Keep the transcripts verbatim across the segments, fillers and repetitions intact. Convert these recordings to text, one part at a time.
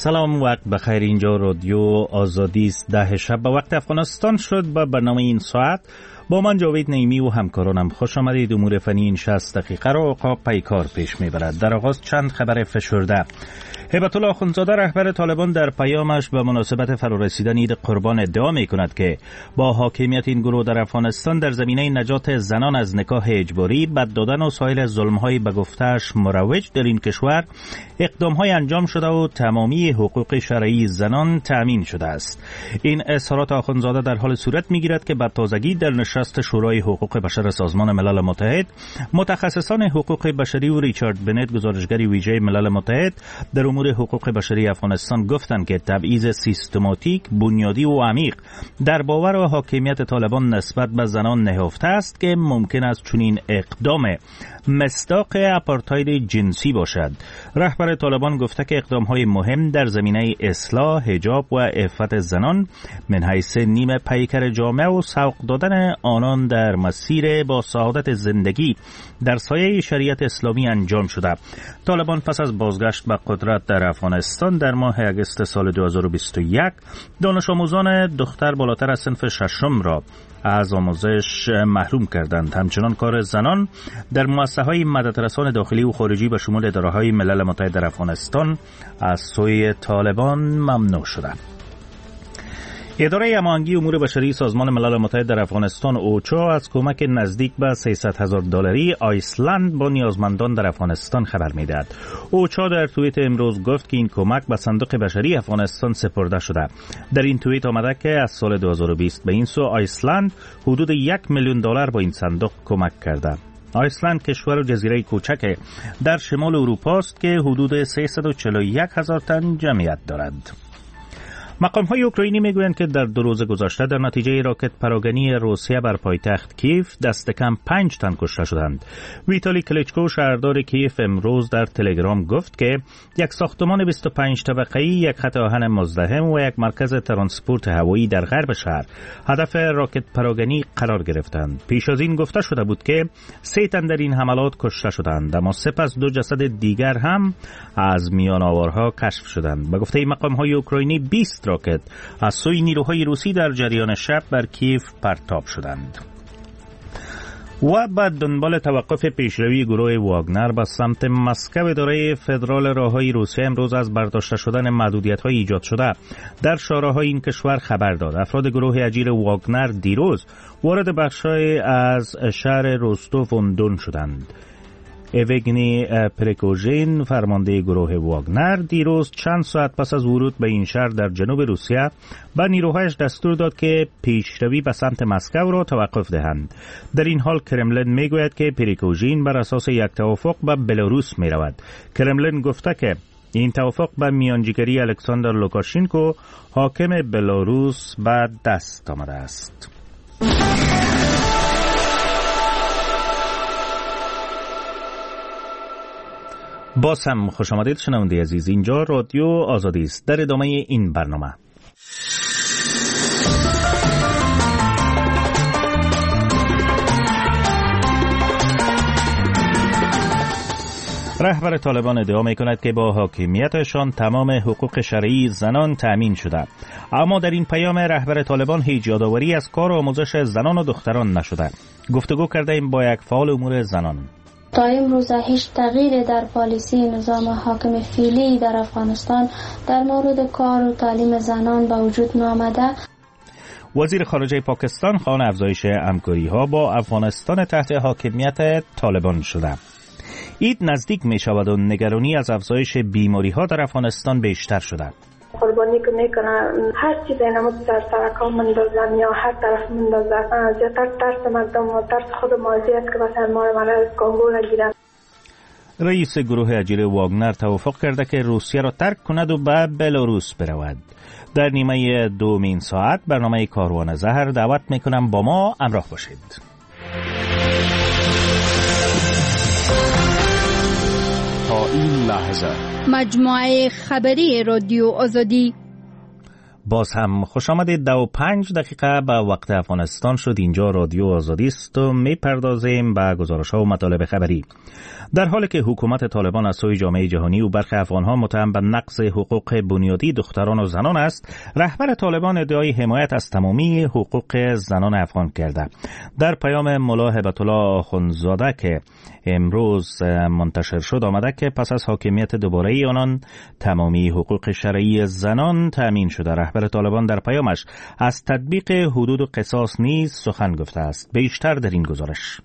سلام، وقت بخیر. اینجا رادیو آزادی است. ده شب به وقت افغانستان شد. با برنامه این ساعت با من جاوید نعیمی و همکارانم خوش آمدید. امور فنی این شصت دقیقه را اوقات پیکار پیش میبرد. در آغاز چند خبر فشرده. هیبت الله اخندزاده رهبر طالبان در پیامش به مناسبت فرارسیدن عید قربان ادعا می‌کند که با حاکمیت این گروه در افغانستان در زمینه نجات زنان از نکاح اجباری، بد دادن و سایر ظلم‌های به گفته‌اش مروج در این کشور اقدام‌های انجام شده و تمامی حقوق شرعی زنان تأمین شده است. این اظهارات اخندزاده در حال صورت می‌گیرد که به تازگی در نشست شورای حقوق بشر سازمان ملل متحد متخصصان حقوق بشری و ریچارد بنت گزارشگر ویژه ملل متحد در امور حقوق بشری افغانستان گفتند که تبعیض سیستماتیک، بنیادی و عمیق در باور و حاکمیت طالبان نسبت به زنان نهفته است که ممکن است چنین اقدام مصداق اپارتاید جنسی باشد. رهبر طالبان گفته که اقدام‌های مهم در زمینه اصلاح، حجاب و عفت زنان من حیث نیم پیکر جامعه و سوق دادن آنان در مسیر با سعادت زندگی در سایه شریعت اسلامی انجام شده. طالبان پس از بازگشت به قدرت در افغانستان در ماه اگست سال دو هزار و بیست و یک دانش آموزان دختر بالاتر از صنف ششم را از آموزش محروم کردند. همچنان کار زنان در مؤسسه‌های مددرسان داخلی و خارجی به شمول اداره‌های ملل متحد در افغانستان از سوی طالبان ممنوع شده. اداره هماهنگی امور بشری سازمان ملل متحد در افغانستان اوچا از کمک نزدیک به سیصد هزار دلاری آیسلند با نیازمندان در افغانستان خبر می‌دهد. اوچا در توییت امروز گفت که این کمک به صندوق بشری افغانستان سپرده شده. در این توییت آمده که از سال دو هزار و بیست به این سو آیسلند حدود یک میلیون دلار با این صندوق کمک کرده. آیسلند کشور و جزیره کوچک در شمال اروپا است که حدود سیصد و چهل و یک هزار تن جمعیت دارد. مقام‌های اوکراینی میگویند که در دو روز گذشته در نتیجه راکت پراگنی روسیه بر پایتخت کیف دست کم پنج تن کشته شدند. ویتالی کلیچکو شهردار کیف امروز در تلگرام گفت که یک ساختمان بیست و پنج طبقه‌ای، یک خط آهن مزدحم و یک مرکز ترانسپورت هوایی در غرب شهر هدف راکت پراگنی قرار گرفتند. پیش از این گفته شده بود که سه تن در این حملات کشته شدند، اما سپس دو جسد دیگر هم از میان آورها کشف شدند. به گفته مقام‌های اوکراینی بیست راکت از سوی نیروهای روسی در جریان شب بر کیف پرتاب شدند. و بعد دنبال توقف پیشروی گروه واگنر به سمت مسکو، اداره فدرال راههای روسیه امروز از برداشته شدن محدودیت‌های ایجاد شده در شهرهای این کشور خبر داد. افراد گروه اجیر واگنر دیروز وارد بخش‌های از شهر روستوف اون دون شدند. اوگنی پریگوژین فرمانده گروه واگنر دیروز چند ساعت پس از ورود به این شهر در جنوب روسیه به نیروهایش دستور داد که پیشروی به سمت مسکو را توقف دهند. در این حال کرملین میگوید که پریگوژین بر اساس یک توافق به بلاروس می رود. کرملین گفته که این توافق به میانجیگری الکساندر لوکاشنکو حاکم بلاروس به دست آمده است. باز هم خوش آمدید شنونده عزیز. اینجا رادیو آزادی است. در ادامه این برنامه رهبر طالبان ادعا می‌کند که با حاکمیتشان تمام حقوق شرعی زنان تأمین شده، اما در این پیام رهبر طالبان هیچ یادآوری از کار و آموزش زنان و دختران نشده. گفتگو کردیم با یک فعال امور زنان. تا امروز هیچ تغییری در پالیسی نظام حاکم فعلی در افغانستان در مورد کار و تعلیم زنان به وجود نآمده. وزیر خارجه پاکستان خواهان افزایش همکاری‌ها با افغانستان تحت حاکمیت طالبان شده. عید نزدیک می شود و نگرانی از افزایش بیماری‌ها در افغانستان بیشتر شده. قربانی که میکنن هر چیز اینمو در سرکا مندازن یا هر طرف مندازن، از زیادتر ترس مردم و ترس خود مازیت که مثلا ما رو از کانگو نگیرن. رئیس گروه اجیر واگنر توافق کرده که روسیه را ترک کند و به بلاروس برود. در نیمه دومین ساعت برنامه کاروان زهر دعوت میکنم با ما همراه باشید. تا این لحظه مجموعه خبری رادیو آزادی. باز هم خوش آمدید. دو و پنج دقیقه به وقت افغانستان شد. اینجا رادیو آزادی است و میپردازیم به گزارش‌ها و مطالب خبری. در حالی که حکومت طالبان از سوی جامعه جهانی و برخی افغان‌ها متهم به نقض حقوق بنیادی دختران و زنان است، رهبر طالبان ادعای حمایت از تمامی حقوق زنان افغان کرده. در پیام ملا هبت الله آخوندزاده که امروز منتشر شد آمده که پس از حاکمیت دوباره آنان تمامی حقوق شرعی زنان تأمین شده. رهبر طالبان در پیامش از تطبیق حدود و قصاص نیز سخن گفته است. بیشتر در این گزارش.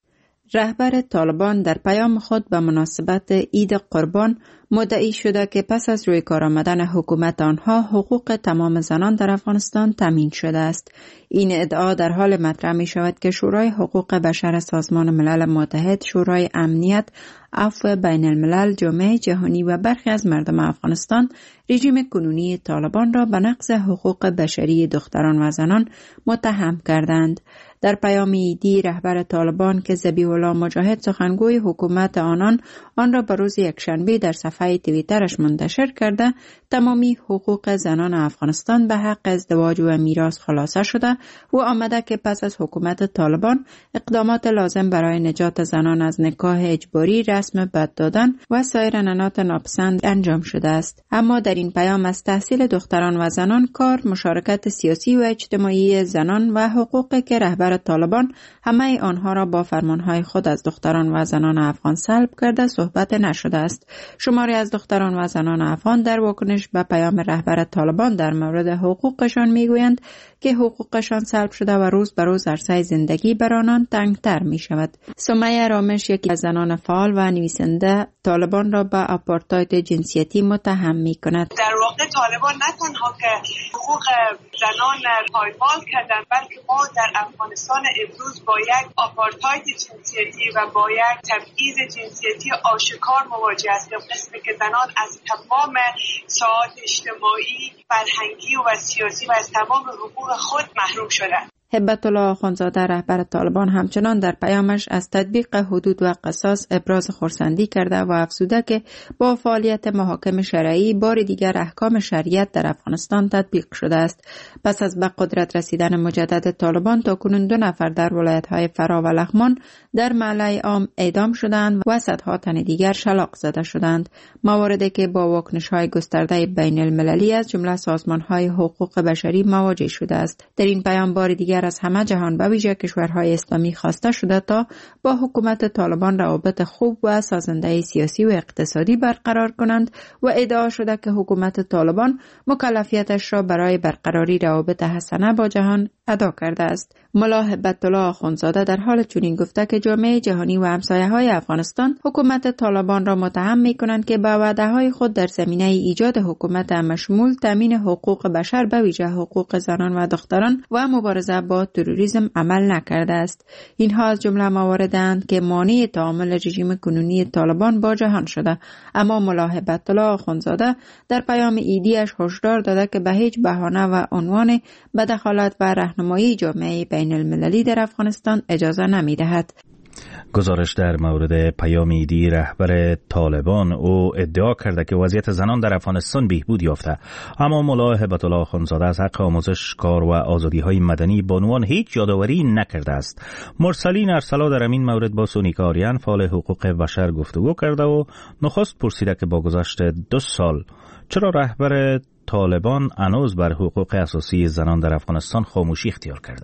رهبر طالبان در پیام خود به مناسبت عید قربان مدعی شده که پس از روی کار آمدن حکومت آنها حقوق تمام زنان در افغانستان تامین شده است. این ادعا در حال مطرح می شود که شورای حقوق بشر سازمان ملل متحد، شورای امنیت، عفو بین الملل، جامعه جهانی و برخی از مردم افغانستان رژیم کنونی طالبان را به نقض حقوق بشری دختران و زنان متهم کردند. در پیام عیدی رهبر طالبان که ذبیح الله مجاهد سخنگوی حکومت آنان آن را به روز یکشنبه در صفحه توییترش منتشر کرده، تمامی حقوق زنان افغانستان به حق ازدواج و میراث خلاصه شده و آمده که پس از حکومت طالبان اقدامات لازم برای نجات زنان از نکاح اجباری، رسم بد دادن و سایر عنعنات ناپسند انجام شده است. اما در این پیام از تحصیل دختران و زنان، کار، مشارکت سیاسی و اجتماعی زنان و حقوقی که رهبر طالبان همه آنها را با فرمانهای خود از دختران و زنان افغان سلب کرده صحبت نشده است. شماری از دختران و زنان افغان در واکنش به پیام رهبر طالبان در مورد حقوقشان میگویند که حقوقشان سلب شده و روز به روز عرصه زندگی بر آنان تنگتر می شود. سمیه رامش، یکی از زنان فعال و نویسنده، طالبان را به آپارتاید جنسیتی متهم می کند. در واقع طالبان نه تنها که حقوق زنان پایمال کردند، بلکه ما در افغانستان امروز با یک آپارتاید جنسیتی و با یک تبعیض جنسیتی آشکار مواجه هستیم، قسمی که زنان از تمام ساعات اجتماعی، فرهنگی و سیاسی و از تمام حقوق خود محروم شدند. هبت الله آخوندزاده رهبر طالبان همچنان در پیامش از تطبیق حدود و قصاص ابراز خرسندی کرده و افزوده که با فعالیت محاکم شرعی بار دیگر احکام شریعت در افغانستان تطبیق شده است. پس از به قدرت رسیدن مجدد طالبان تاکنون دو نفر در ولایت‌های فرا و لغمان در معلع عام اعدام شدند و صدها تن دیگر شلاق زده شدند. مواردی که با واکنش‌های گسترده بین المللی از جمله سازمان‌های حقوق بشری مواجه شده است. در این پیام بار دیگر از همه جهان به ویژه کشورهای اسلامی خواسته شده تا با حکومت طالبان روابط خوب و سازنده سیاسی و اقتصادی برقرار کنند و ادعا شده که حکومت طالبان مکلفیتش را برای برقراری روابط حسنه با جهان ادا کرده است. ملا هبت الله آخوندزاده در حال چنین گفته که جامعه جهانی و همسایه‌های افغانستان حکومت طالبان را متهم می‌کنند که به وعده‌های خود در زمینه ایجاد حکومت مشمول تامین حقوق بشر به ویژه حقوق زنان و دختران و مبارزه با تروریسم عمل نکرده است. اینها از جمله مواردند که مانع تعامل رژیم کنونی طالبان با جهان شده. اما ملا هبت الله آخوندزاده در پیام عیدیش هشدار داده که به هیچ بهانه و عنوان به دخالت و راهنمایی جامعه بین المللی در افغانستان اجازه نمی‌دهد. گزارش در مورد پیام عیدی رهبر طالبان. او ادعا کرده که وضعیت زنان در افغانستان بهبود یافته، اما ملا هبت الله آخوندزاده از حق آموزش، کار و آزادی‌های مدنی بانوان هیچ یادآوری نکرده است. مرسلین ارسلا در این مورد با سونیکا آریان فعال حقوق بشر گفتگو کرده و نخست پرسیده که با گذشت دو سال چرا رهبر طالبان هنوز بر حقوق اساسی زنان در افغانستان خاموشی اختیار کرده.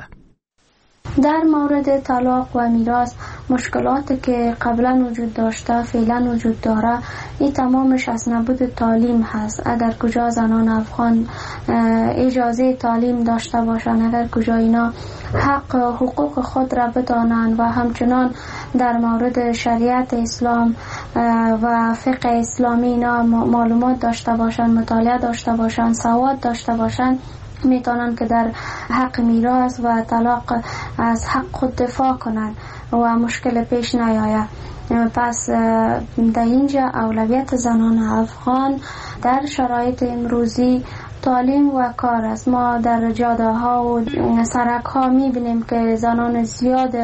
در مورد طلاق و میراث مشکلاتی که قبلا وجود داشته فعلا وجود داره، این تمامش از نبود تعلیم هست. اگر کجا زنان افغان اجازه تعلیم داشته باشند، اگر کجا اینا حق حقوق خود را بدانند و همچنان در مورد شریعت اسلام و فقه اسلامی اینا معلومات داشته باشند، مطالعه داشته باشند، سواد داشته باشند، میتونن که در حق میراث و طلاق از حق خود دفاع کنن و مشکل پیش نیاید. پس در اینجا اولویت زنان افغان در شرایط امروزی تعلیم و کار است. ما در جاده ها و سرک ها میبینیم که زنان زیاد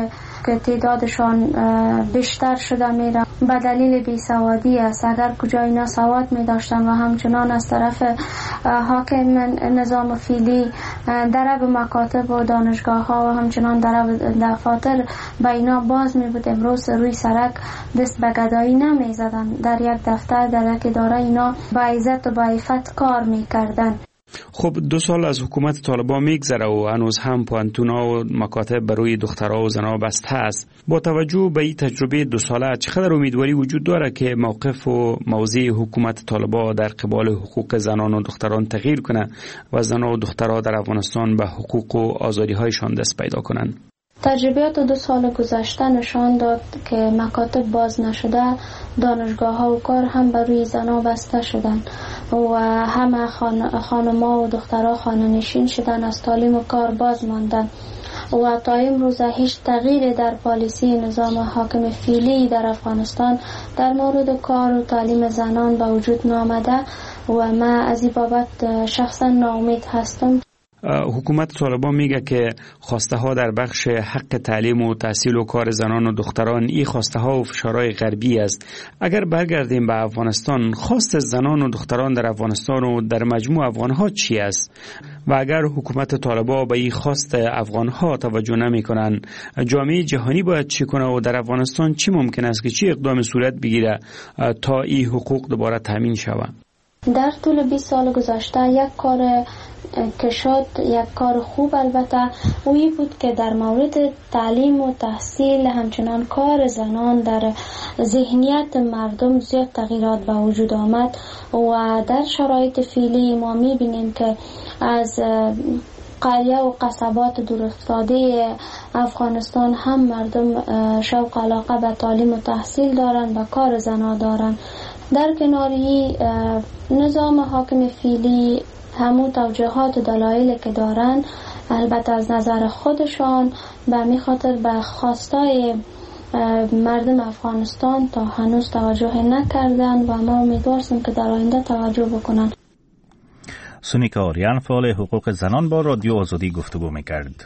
که تعدادشان بیشتر شده میره به دلیل بیسوادی است. اگر کجا اینا سواد می داشتن و همچنان از طرف حاکم نظام فعلی در به مکاتب و دانشگاه ها و همچنان در دفاتر به اینا باز می بود، امروز روی سرک دست به گدایی نمی زدن. در یک دفتر در یک اداره اینا با عزت و با عفت کار می کردن. خب دو سال از حکومت طالبان میگذره و هنوز هم پوانتونا و مکاتب برای دخترها و زنها بسته است. با توجه به این تجربه دو ساله چقدر امیدواری وجود داره که موقف و موضع حکومت طالبان در قبال حقوق زنان و دختران تغییر کنه و زنان و دخترها در افغانستان به حقوق و آزادی هایشان دست پیدا کنند؟ تجربیات دو سال گذشته نشان داد که مکاتب باز نشده، دانشگاه ها و کار هم بر روی زنها بسته شدن و همه خان... خانما و دخترها خانه نشین شدن، از تعلیم و کار باز ماندن و تا امروز هیچ تغییری در پالیسی نظام حاکم فعلی در افغانستان در مورد کار و تعلیم زنان به وجود نآمده و من از این بابت شخصا ناامید هستم. حکومت طالبان میگه که خواسته ها در بخش حق تعلیم و تحصیل و کار زنان و دختران این خواسته ها و فشارهای غربی است. اگر برگردیم به افغانستان، خواست زنان و دختران در افغانستان و در مجموع افغان ها چی است؟ و اگر حکومت طالبان به این خواست افغان ها توجه نمی کنن، جامعه جهانی باید چی کنه و در افغانستان چی ممکن است که چی اقدام صورت بگیره تا این حقوق دوباره تامین شود؟ در طول بیست سال گذشته یک کار که شد، یک کار خوب البته اوی بود که در مورد تعلیم و تحصیل همچنان کار زنان در ذهنیت مردم زیاد تغییرات به وجود آمد و در شرایط فعلی ما میبینیم که از قریه و قصبات دورافتاده افغانستان هم مردم شوق علاقه به تعلیم و تحصیل دارن، به کار زنا دارن. در کناری نظام حاکم فعلی همون توجهات و دلایلی که دارن البته از نظر خودشان به می خاطر به خواستای مردم افغانستان تا هنوز توجه نکردن و ما امیدواریم که در آینده توجه بکنن. سونیکا آریان فعال حقوق زنان با رادیو آزادی گفتگو می‌کرد.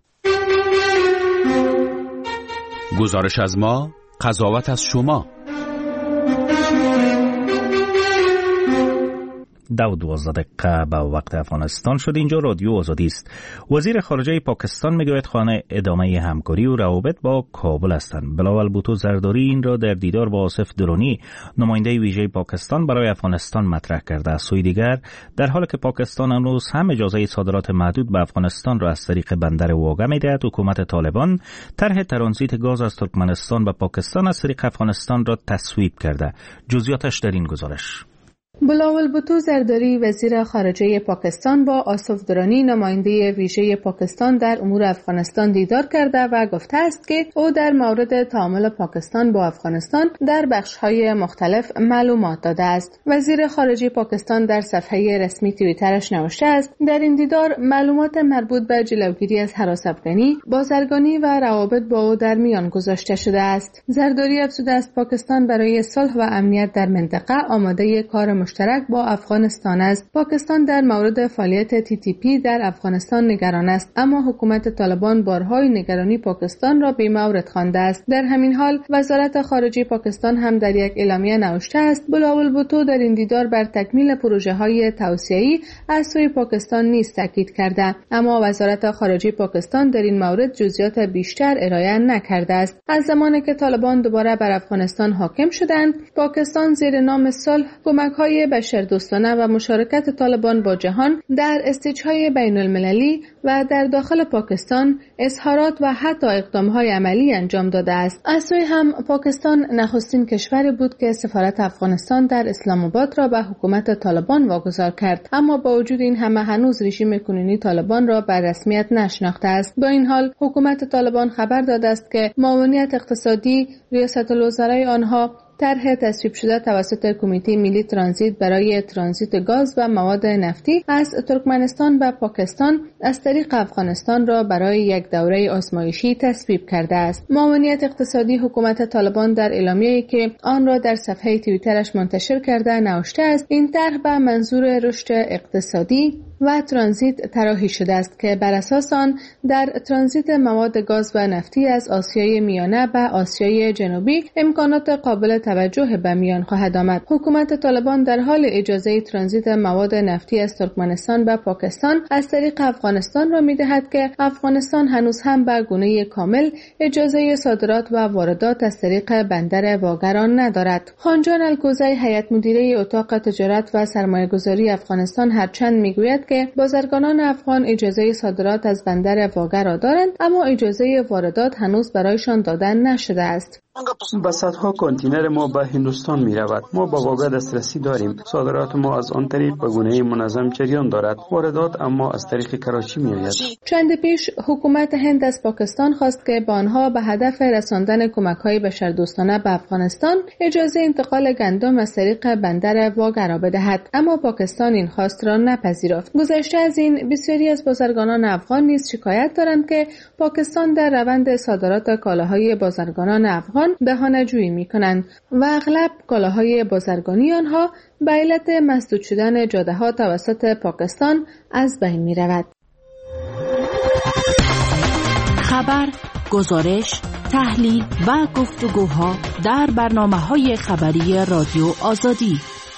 گزارش از ما، قضاوت از شما. دو دوازده دقیقه به وقت افغانستان شد. اینجا رادیو آزادی است. وزیر خارجه پاکستان میگوید خانه ادامه همکاری و روابط با کابل هستند. بلاول بوتو زرداری این را در دیدار با آصف درونی، نماینده ویژه پاکستان برای افغانستان مطرح کرده. از سوی دیگر در حالی که پاکستان امروز هم اجازه صادرات محدود به افغانستان را از طریق بندر واگه میدهد، حکومت طالبان طرح ترانزیت گاز از ترکمنستان و پاکستان از طریق افغانستان را تصویب کرده. جزئیاتش در این گزارش. بلاول بوتو زرداری وزیر خارجه پاکستان با آصف درانی نماینده ویژه پاکستان در امور افغانستان دیدار کرده و گفته است که او در مورد تعامل پاکستان با افغانستان در بخش‌های مختلف معلومات داده است. وزیر خارجه پاکستان در صفحه رسمی توییترش نوشته است: در این دیدار معلومات مربوط به جلوگیری از هراس افغانی، بازرگانی و روابط با او در میان گذاشته شده است. زرداری افزوده است پاکستان برای صلح و امنیت در منطقه آماده کار مشترک با افغانستان است. پاکستان در مورد فعالیت تی تی پی در افغانستان نگران است، اما حکومت طالبان بارهای نگرانی پاکستان را بی‌مورد خوانده است. در همین حال وزارت خارجه پاکستان هم در یک اعلامیه نوشته است بلاول بوتو در این دیدار بر تکمیل پروژه‌های توسعه‌ای از سوی پاکستان نیز تاکید کرده، اما وزارت خارجه پاکستان در این مورد جزئیات بیشتر ارائه نکرده است. از زمانی که طالبان دوباره بر افغانستان حاکم شدند، پاکستان زیر نام صلح کمک‌های بشردوستانه و مشارکت طالبان با جهان در استیج‌های بین‌المللی و در داخل پاکستان اظهارات و حتی اقدام‌های عملی انجام داده است. از سوی هم پاکستان نخستین کشوری بود که سفارت افغانستان در اسلام آباد را به حکومت طالبان واگذار کرد، اما با وجود این همه هنوز رژیم کنونی طالبان را به رسمیت نشناخته است. با این حال حکومت طالبان خبر داده است که معاونیت اقتصادی ریاست الوزرای آنها طرح تصویب شده توسط کمیته ملی ترانزیت برای ترانزیت گاز و مواد نفتی از ترکمنستان و پاکستان از طریق افغانستان را برای یک دوره آزمایشی تصویب کرده است. معاونیت اقتصادی حکومت طالبان در اعلامیه‌ای که آن را در صفحه توییترش منتشر کرده نوشته است این طرح به منظور رشد اقتصادی و ترانزیت طراحی شده است که بر اساس آن در ترانزیت مواد گاز و نفتی از آسیای میانه به آسیای جنوبی امکانات قابل توجه به میان خواهد آمد. حکومت طالبان در حال اجازه ترانزیت مواد نفتی از ترکمنستان به پاکستان از طریق افغانستان را می‌دهد که افغانستان هنوز هم به گونه کامل اجازه صادرات و واردات از طریق بندر واگران ندارد. خانجان الکوزی، هیئت مدیره اتاق تجارت و سرمایه‌گذاری افغانستان هرچند میگوید که بازرگانان افغان اجازه صادرات از بندر واگر را دارند، اما اجازه واردات هنوز برایشان داده نشده است. به صدها کانتینر ما به هندوستان می رود. ما به واگه دسترسی داریم. صادرات ما از آن طریق به گونه منظم جریان دارد. واردات اما از طریق کراچی می آید. چند پیش حکومت هند از پاکستان خواست که با آنها به هدف رساندن کمک‌های بشردوستانه به افغانستان اجازه انتقال گندم از طریق بندر واگه را بدهد، اما پاکستان این خواست را نپذیرفت. گذشته از این بسیاری از بازرگانان افغان نیز شکایت دارند که پاکستان در روند صادرات کالاهای بازرگانان افغان بهانه‌جویی می‌کنند و اغلب کالاهای بازرگانی آنها به علت مسدود شدن جاده‌ها توسط پاکستان از بین می‌رود. خبر، گزارش، تحلیل و گفتگوها در برنامه‌های خبری رادیو آزادی.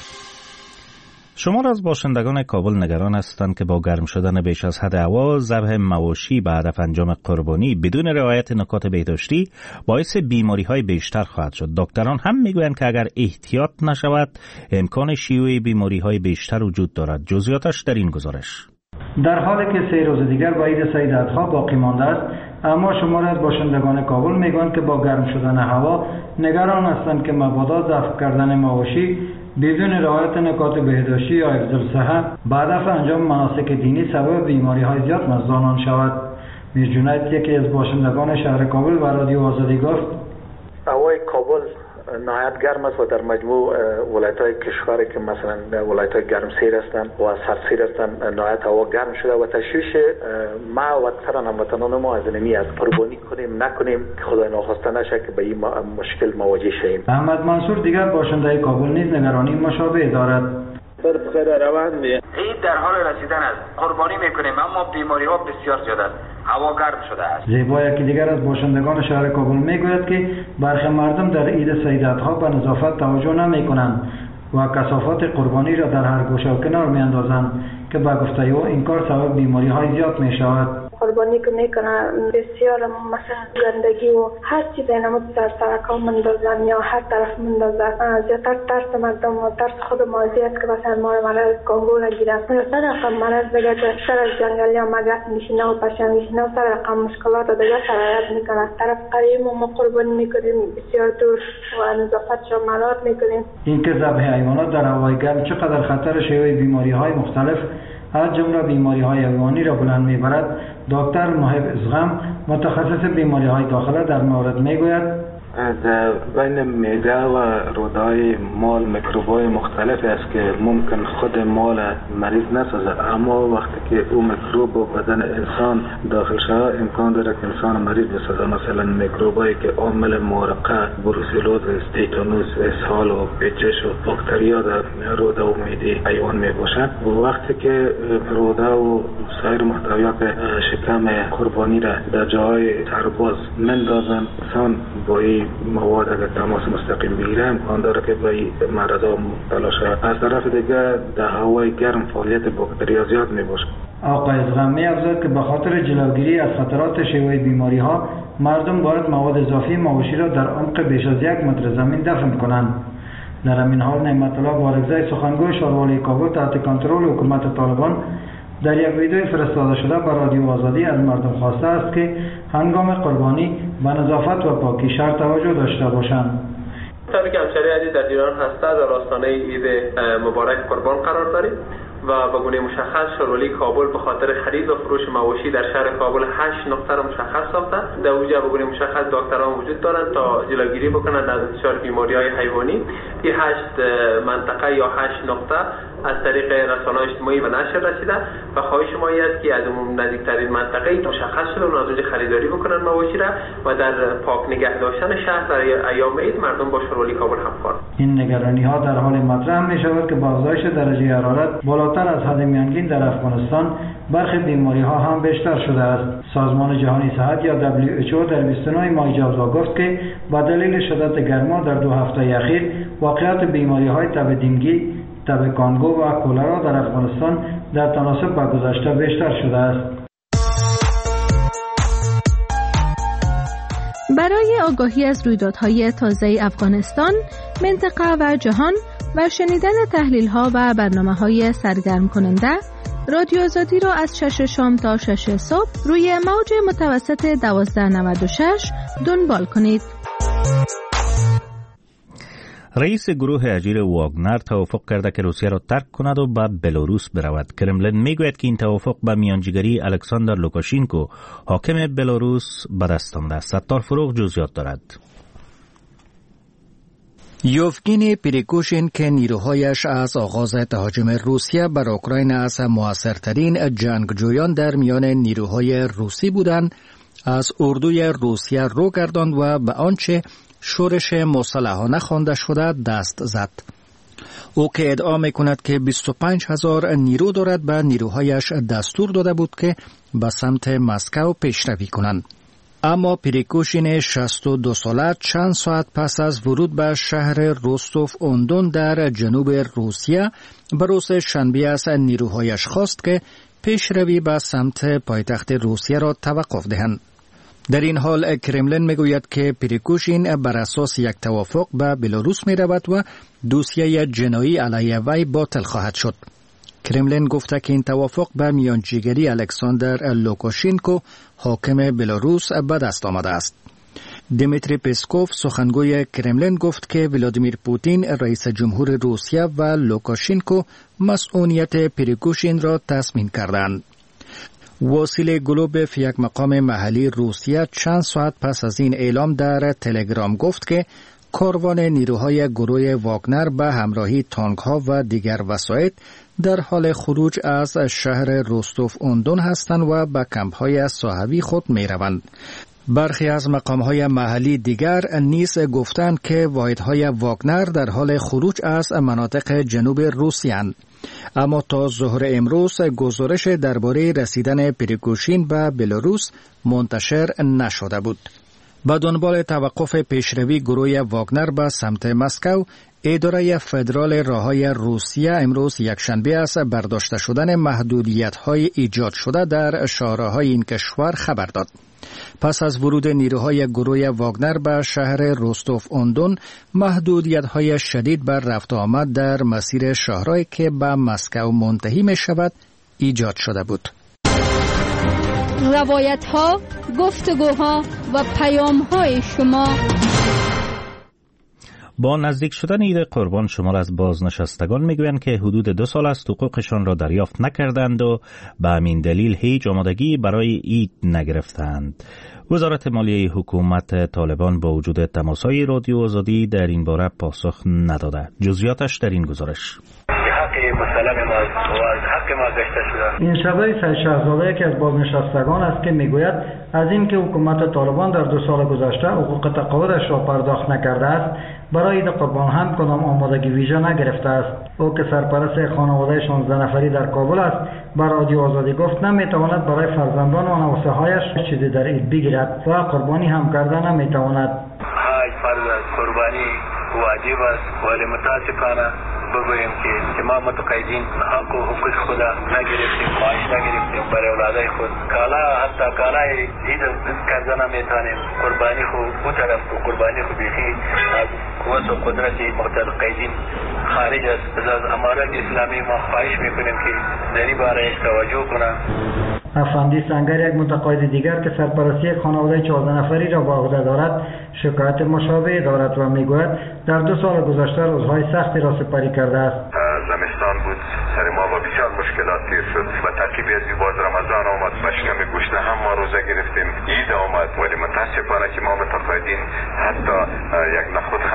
شمار از باشندگان کابل نگران هستند که با گرم شدن بیش از حد هوا، ذبح مواشی به هدف انجام قربانی بدون رعایت نکات بهداشتی باعث بیماری‌های بیشتر خواهد شد. دکتران هم میگویند که اگر احتیاط نشود امکان شیوع بیماری‌های بیشتر وجود دارد. جزئیاتش در این گزارش. در حالی که سه روز دیگر با عید سید اضحی باقی مانده است، اما شمار از باشندگان کابل میگویند که با گرم شدن هوا نگران هستند که مبادا ذبح کردن مواشی بدون رعایت نکات بهداشتی یا حفظ الصحه به هدف انجام مناسک دینی سبب بیماری‌های زیاد مزدانان شود. میر جنید، یکی از باشندگان شهر کابل، و رادیو آزادی گفت: هوای کابل نهایت گرم است و در مجموع ولایت‌های کشور که مثلا ولایت‌های گرمسیر هستند و سردسیر هستند نهایت هوا گرم شده و تشویش ما و اکثر هموطنان ما از نمی از قربانی کنیم نکنیم که خدای ناخواسته نشه که به این مشکل مواجه شویم. احمد منصور، دیگر باشنده کابل، نیز نگرانی مشابه دارد. بر بخیر روان دی. عید در حال رسیدن است. قربانی میکنیم اما بیماری ها بسیار زیاد است. هوا گرم شده است. زیبا، یکی دیگر از باشندگان شهر کابل میگوید که برخی مردم در عید سید اضحی به نظافت توجه نمیکنند و کثافات قربانی را در هر گوشه و کنار میاندازند که به گفته او این کار سبب بیماری های زیاد می شود. قربانی که میکنن بسیار مثلا گندگی و هر چیز اینمون سر سرکا مندازن یا هر طرف مندازن. زیادتر ترس مردم و ترس خود مازی است که مثلا ما رو مرض کانگور نگیرن. سر رقم مرض دیگه که سر جنگلی ها مگس میشینه و پشن میشینه و سر رقم مشکلات دیگه سرایت میکنن. طرف قریب و ما قربانی میکنیم بسیار دور و نظافت شاملات میکنیم. این که ذبح حیوانات در هوای گرم چقدر خطر شیوع بیماری های مختلف از جمله بیماری های حیوانی را بلند میبرد، دکتر محب ازغم، متخصص بیماری های داخله، در مورد میگوید: در بین معده و رودهای مال میکروب‌های مختلفی است که ممکن خود مال مریض نسازد، اما وقتی که او میکروب به بدن انسان داخل شود امکان داره که انسان مریض بسازد. مثلا میکروبایی که عامل مورقه، بروسلوز، تیتانوس، اسهال و پیچش و باکتریا در روده و معده حیوان میباشند. و وقتی که روده و سایر محتویات شکم قربانی را در جای سرباز مندازند، انسان با این مواد اگر تماس مستقیم بگیره امکان داره که به این مرضا مبتلا شود. از طرف دیگه در هوای گرم فعالیت باکتریا زیاد می باشه. آقای ازغم می افزود که به خاطر جلوگیری از خطرات شیوع بیماری ها مردم باید مواد اضافی مواشی را در عمق بیش از یک متر زمین دفن کنند. در همین حال نعمت الله بارگزای، سخنگوی شاروالی کابل تحت کنترل حکومت طالبان، در یک ویدیو فرستاده شده به رادیو آزادی از مردم خواسته است که هنگام قربانی به نظافت و پاکی شرط توجه داشته باشند. طوری که همچنین عزیز در ایران هسته در آستانه عید مبارک قربان قرار داریم و به گونه مشخص شاروالی کابل به خاطر خرید و فروش مواشی در شهر کابل هشت نقطه را مشخص ساخته. در اونجا به گونه مشخص دکتران وجود دارند تا جلوگیری بکنند از انتشار بیماری‌های حیوانی. این هشت منطقه یا هشت نقطه از طریق رسانه‌های اجتماعی به نشر رسیده و خواهش ما است که از اون نزدیکترین منطقه مشخص شده و از اونجا خریداری بکنن مواشی را و در پاک نگه داشتن شهر در ایام عید مردم با شهروالی کابل همکار. این نگرانی ها در حال مطرح می شود که با افزایش درجه حرارت بالاتر از حد میانگین در افغانستان برخی بیماری ها هم بیشتر شده است. سازمان جهانی صحت یا دبلیو اچ او در بیست و نه ماه جوزا گفت که با دلیل شدت گرما در دو هفته اخیر واقعات بیماری های تب دنگی، تب کانگو و کولرا در افغانستان در تناسب با گذشته بیشتر شده است. برای آگاهی از رویدادهای تازه افغانستان، منطقه و جهان و شنیدن تحلیل‌ها و برنامه‌های سرگرم کننده، رادیو آزادی را از شش شام تا شش صبح روی موج متوسط دوازده نود و شش دنبال کنید. رئیس گروه اجیر واگنر توافق کرده که روسیه را ترک کند و به بلاروس برود. کرملین میگوید که این توافق به میانجیگری الکساندر لوکاشینکو حاکم بلاروس به دست آمده است. ستار فروغ جزئیات دارد. یوفگینی پریگوژین که نیروهایش از آغاز تهاجم روسیه بر اوکراین از موثرترین جنگجویان در میان نیروهای روسی بودند، از اردوی روسیه رو گرداند و به آنچه شورش مسلحانه خوانده شده دست زد. او که ادعا میکند که بیست و پنج هزار نیرو دارد به نیروهایش دستور داده بود که به سمت مسکو پیشروی کنند. اما پریگوژین شصت و دو ساله چند ساعت پس از ورود به شهر روستوف اوندون در جنوب روسیه به روز شنبه از نیروهایش خواست که پیشروی به سمت پایتخت روسیه را توقف دهند. در این حال کرملین میگوید که پریگوژین بر اساس یک توافق به بلاروس می رود و دوسیه جنایی علیه وی باطل خواهد شد. کرملین گفته که این توافق به میانجیگری الکساندر لوکاشینکو حاکم بلاروس به دست آمده است. دیمیتری پسکوف سخنگوی کرملین گفت که ولادیمیر پوتین رئیس جمهور روسیه و لوکاشینکو مسئولیت پریگوژین را تضمین کردند. وسیله گلوبف یک مقام محلی روسیه چند ساعت پس از این اعلام در تلگرام گفت که کاروان نیروهای گروه واگنر به همراهی تانک‌ها و دیگر وسایط در حال خروج از شهر روستوف اوندون هستند و به کمپ‌های صحابی خود می‌روند. برخی از مقام‌های محلی دیگر نیز گفتند که واحدهای واگنر در حال خروج از مناطق جنوب روسیه اند. اما تا ظهر امروز گزارش درباره رسیدن پریگوژین به بلاروس منتشر نشده بود. با دنبال توقف پیشروی گروه واگنر به سمت مسکو، اداره فدرال راههای روسیه امروز یکشنبه از برداشته شدن محدودیت‌های ایجاد شده در شهرهای این کشور خبر داد. پس از ورود نیروهای گروه واگنر به شهر روستوف اوندون، محدودیت‌های شدید بر رفت و آمد در مسیر شهرهایی که به مسکو منتهی می شود ایجاد شده بود. روایت‌ها، گفتگوها و پیام‌های شما. با نزدیک شدن عید قربان شمار از بازنشستگان میگویند که حدود دو سال است حقوقشان را دریافت نکردند و به همین دلیل هیچ آمادگی برای عید نگرفتند. وزارت مالیه حکومت طالبان با وجود تماس‌های رادیو آزادی در این باره پاسخ نداده. جزئیاتش در این گزارش. این شبای سید شهزاده یکی از بازنشستگان است که میگوید از اینکه حکومت طالبان در دو سال گذشته حقوق تقاعدش را پرداخت نکرده است، برای عید قربان هم کدام آمادگی ویژه نگرفته است. او که سرپرست خانواده شانزده نفری در کابل است، بر رادیو آزادی گفت نمیتواند برای فرزندان و نواسه هایش چیزی در عید بگیرد و قربانی هم کرده نمیتواند. های فرض قربانی واجب است ولی متاسفانه بگویم که که ما متقاعدین حق و حقوق خود نگرفتیم، معاش نگرفتیم برای اولادای خود. کالا حتی کالای عید کرده نمیتونیم. قربانی خود او طرف و قربانی خود بیخی از قوت و قدرت متقاعدین خارج است. از امارت اسلامی ما خواهش میکنیم که در این باره توجه کنند. افندی سنگر یک متقاعد دیگر که سرپرستی خانواده چهارده نفری را به عهده دارد شکایت مشابه دارد و میگوید در دو سال گذشته روزهای سختی را سپری کرده است. زمستان بود، سر ما با بسیار مشکلات تیر شد و ترکیب از باز رمضان آمد و شکم گوشت هم ما روزه گرفتیم، عید آمد ولی متاسفانه که ما متقاعدین حتی یک نخود هم به نخ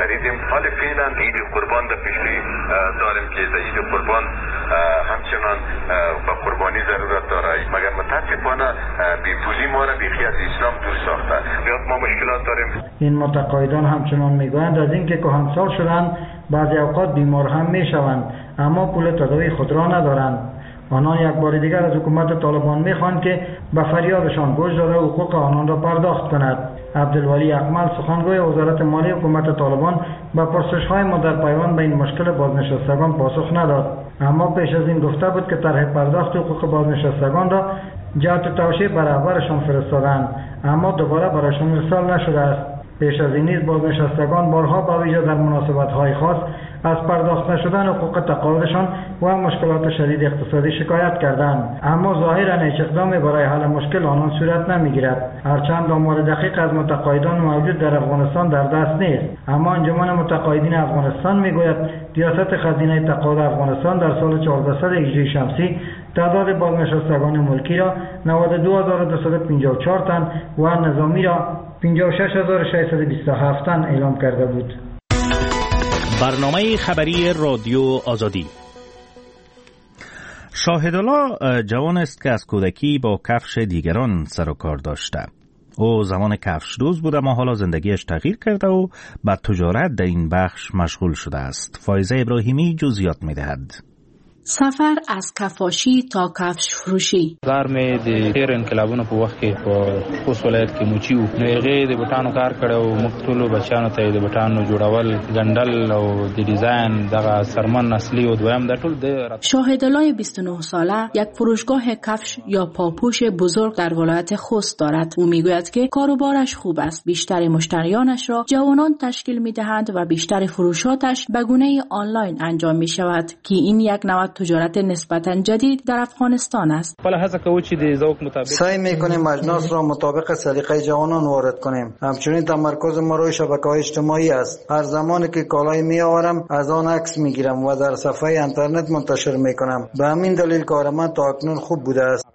خریدیم. حال فعلا عید قربان در پیشروی داریم که در عید قربان همچنان به قربانی ضرورت داره، مگر متاسفانه بیپولی ما را بیخی از اسلام دور ساخته. بیا ما مشکلات داریم. این متقاعدان همچنان میگویند از اینکه کهنسال شدند بعضی اوقات بیمار هم میشوند اما پول تداوی خود را ندارند. آنان یک بار دیگر از حکومت طالبان میخواهند که به فریادشان گوش داده حقوق آنان را پرداخت کند. عبدالولی اکمل سخنگوی وزارت مالی حکومت طالبان به پرسش‌های ما در پیوند به این مشکل بازنشستگان پاسخ نداد، اما پیش از این گفته بود که طرح پرداخت حقوق بازنشستگان را جهت توشیح بر رهبرشان فرستادند اما دوباره برایشان ارسال نشده است. پیش از این نیز بازنشستگان بارها به ویژه در مناسبت‌های خاص از پرداخت نشدن حقوق تقاعدشان و مشکلات شدید اقتصادی شکایت کردند، اما ظاهراً هیچ اقدامی برای حل مشکل آنان صورت نمیگیرد. هرچند آمار دقیق از متقاعدان موجود در افغانستان در دست نیست، اما انجمن متقاعدین افغانستان میگوید ریاست خزینه تقاعد افغانستان در سال چهاردهصد هجری شمسی تعداد بازنشستگان ملکی را نود و دو هزار و دویست و پنجاه و چهار تن و نظامی را پنجاه و شش هزار و ششصد و بیست و هفت تن اعلام کرده بود. برنامه خبری رادیو آزادی. شاهدالله جوان است که از کودکی با کفش دیگران سر و کار داشته. او زمان کفش دوز بود اما حالا زندگیش تغییر کرده و به تجارت در این بخش مشغول شده است. فایزه ابراهیمی جزئیات می‌دهد. سفر از کفاشی تا کفش فروشی. زار مې د تیر انقلابونو په وخت کې په خوست ولایت کې موچی وو، نو هغې د بوټانو کار کړی و. موږ ټولو بچیانو ته د بوټانو جوړول، ګنډل او د ډیزاین دغه سرمن اصلي و دویم دا ټول د شاهدالله بیست و نه ساله یک فروشگاه کفش یا پاپوش بزرگ در ولایت خوست دارد. او میگوید که کاروبارش خوب است. بیشتر مشتریانش را جوانان تشکیل میدهند و بیشتر فروشاتش به گونه آنلاین انجام می شود که این یک نوع تجارت نسبتاً جدید در افغانستان است. سعی میکنیم اجناس را مطابق سلیقه جوانان وارد کنیم. همچنین تمرکز ما روی شبکه‌های اجتماعی است. هر زمانی که کالای میآورم از آن عکس میگیرم و در صفحه اینترنت منتشر میکنم. به همین دلیل کار من تا اکنون خوب بوده است.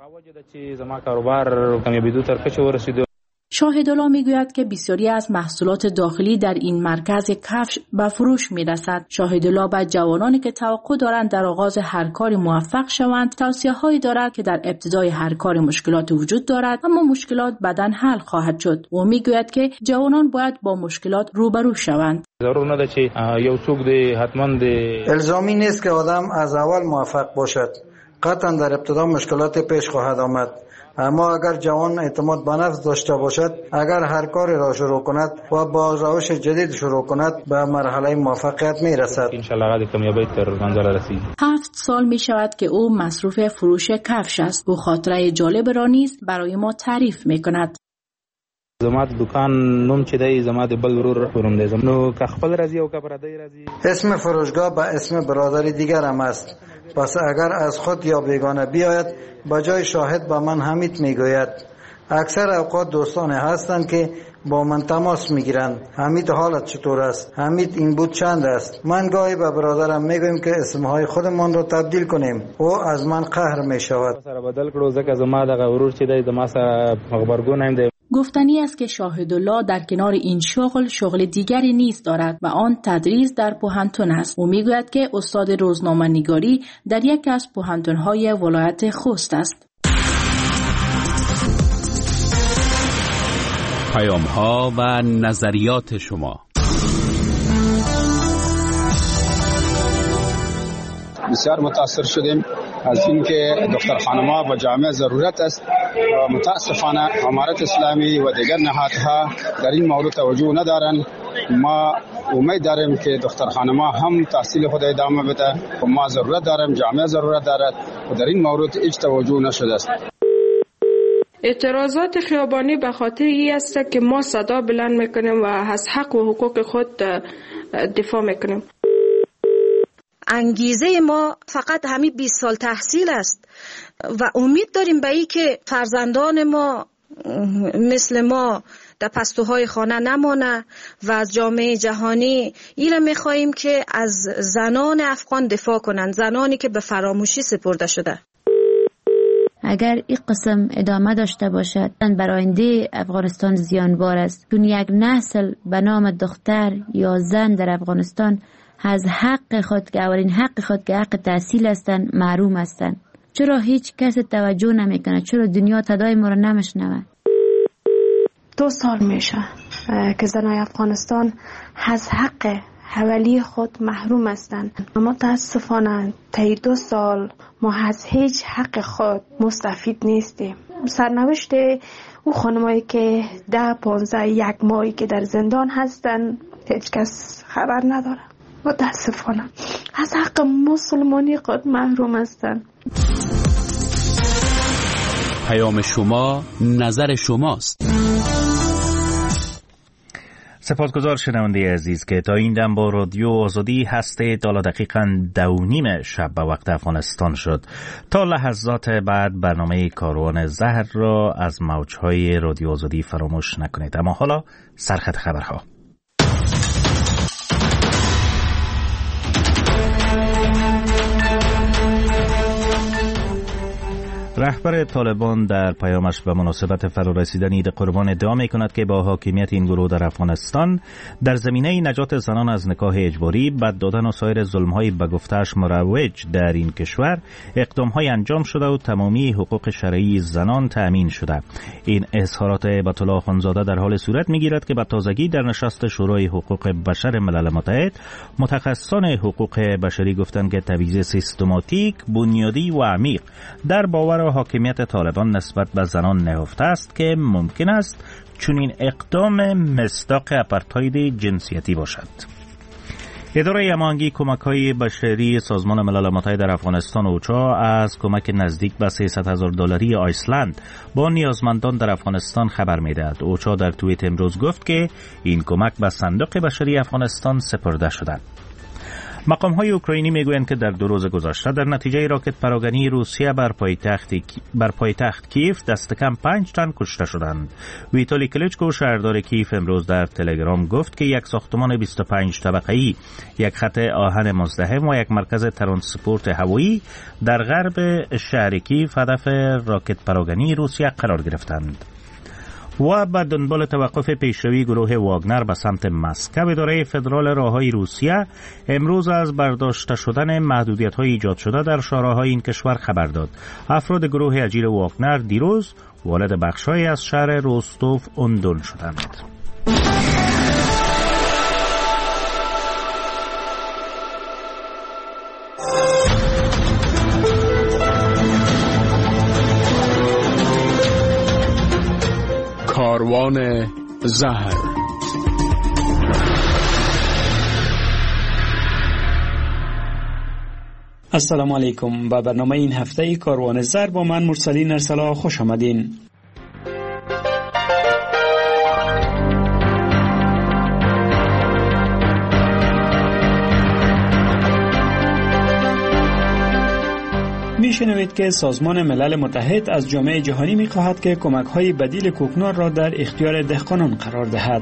شاهدالله میگوید که بسیاری از محصولات داخلی در این مرکز کفش به فروش میرسد. شاهدالله به جوانانی که توقع دارند در آغاز هر کاری موفق شوند توصیه‌هایی دارد که در ابتدای هر کار مشکلات وجود دارد اما مشکلات بعداً حل خواهد شد. او میگوید که جوانان باید با مشکلات روبرو شوند. ضرور نداره که یو څوک دی حتما دی الزامی نیست که آدم از اول موفق باشد. قطعاً در ابتدا مشکلات پیش خواهد آمد، اما اگر جوان اعتماد به نفس داشته باشد، اگر هر کاری را شروع کند و با روش جدید شروع کند به مرحله موفقیت می رسد. انشالله کامیابی تر منزل رسید. هفت سال می شود که او مصروف فروش کفش است. او خاطره جالب را نیز برای ما تعریف می کند. زما د دکان نوم چې دی زما د بل ورور پروم دی، نو که خپل راځي او که پردی راځي. اسم فروشگاه به اسم برادری دیگر هم است، پس اگر از خود یا بیگانه بیاید به جای شاهد به من حمید میگوید. اکثر اوقات دوستانه هستند که با من تماس میگیرند. حمید حالت چطور است؟ حمید این بود چند است؟ من گاهی به برادرم میگویم که اسمهای خودمان را تبدیل کنیم. او از من قهر میشود. سره بدل کړو ځکه زما دغه ورور چې دی زما سره خبرګون هم دی. گفتنی است که شاهدالله در کنار این شغل شغل دیگری نیز دارد و آن تدریس در پوهنتون است. او میگوید که استاد روزنامه نگاری در یکی از پوهنتون‌های ولایت خوست است. پیام‌ها و نظریات شما. بسیار متاثر شدیم از اینکه دختر خانم‌ها با جامعه ضرورت است. متاسفانه امارت اسلامی و دیگر نهادها در این مورد توجه ندارند. ما امید داریم که دختر خانم‌ها هم تحصیل خود ادامه بده و ما ضرورت داریم، جامعه ضرورت دارد و در این مورد هیچ توجه نشده است. اعتراضات خیابانی به خاطر این است که ما صدا بلند میکنیم و از حق و حقوق خود دفاع میکنیم. انگیزه ما فقط همین بیست سال تحصیل است و امید داریم به این که فرزندان ما مثل ما در پستوهای خانه نمانه و از جامعه جهانی ایره میخواییم که از زنان افغان دفاع کنند، زنانی که به فراموشی سپرده شده. اگر این قسم ادامه داشته باشد برای آینده افغانستان زیانبار است، چون یک نسل به نام دختر یا زن در افغانستان از حق خود که اولین حق خود که حق تحصیل هستند محروم هستند. چرا هیچ کس توجه نمیکنه؟ چرا دنیا صدای ما را نمیشنوه؟ دو سال میشه که زنای افغانستان از حق حوالی خود محروم هستند. متاسفانه طی دو سال ما از هیچ حق خود مستفید نیستیم. سرنوشت او خانمایی که ده پانزده یک ماهی که در زندان هستند هیچ کس خبر نداره. متاسفانه از حق مسلمانی خود محروم هستند. پیام شما، نظر شماست. سپاسگزار شنونده عزیز که تا این دم با رادیو آزادی هستید. حالا دقیقاً دو نیم شب به وقت افغانستان شد. تا لحظات بعد برنامه کاروان زهر را از موجهای رادیو آزادی فراموش نکنید. اما حالا سرخط خبرها. رهبر طالبان در پیامش به مناسبت فرارسیدن عید قربان ادعا می‌کند که با حاکمیت این گروه در افغانستان در زمینه نجات زنان از نکاح اجباری، بد دادن و سایر ظلم‌های به گفته‌اش مروج در این کشور اقدام‌های انجام شده و تمامی حقوق شرعی زنان تأمین شده. این اظهارات هیبت الله خانزاده در حال صورت می‌گیرد که به تازگی در نشست شورای حقوق بشر ملل متحد متخصصان حقوق بشری گفتند که تبعیض سیستماتیک، بنیادی و عمیق در باور حاکمیت طالبان نسبت به زنان نهفته است که ممکن است چون این اقدام مصداق اپارتاید جنسیتی باشد. اداره هماهنگی کمک‌های بشری سازمان ملل متحد در افغانستان اوچا از کمک نزدیک به سیصد هزار دلاری آیسلند با نیازمندان در افغانستان خبر می‌دهد. اوچا در توییت امروز گفت که این کمک به صندوق بشری افغانستان سپرده شده. مقام‌های اوکراینی میگویند که در دو روز گذشته در نتیجه راکت پراگنی روسیه بر پایتخت بر پایتخت کیف دست کم پنج تن کشته شدند. ویتالی کلیچکو شهردار کیف امروز در تلگرام گفت که یک ساختمان بیست و پنج طبقه‌ای، یک خط آهن مزدحم و یک مرکز ترانسپورت هوایی در غرب شهر کیف هدف راکت پراگنی روسیه قرار گرفتند. و به دنبال توقف پیشروی گروه واگنر به سمت مسکو، اداره فدرال راههای روسیه امروز از برداشته شدن محدودیت‌های ایجاد شده در شهرهای این کشور خبر داد. افراد گروه اجیر واگنر دیروز وارد بخش‌هایی از شهر روستوف اندون شدند. کاروان زهر. السلام علیکم. با برنامه این هفته کاروان زهر با من مرسلین ارسلا خوش آمدین. میشنوید که سازمان ملل متحد از جامعه جهانی میخواهد که کمک‌های بدیل کوکنار را در اختیار دهقانان قرار دهد.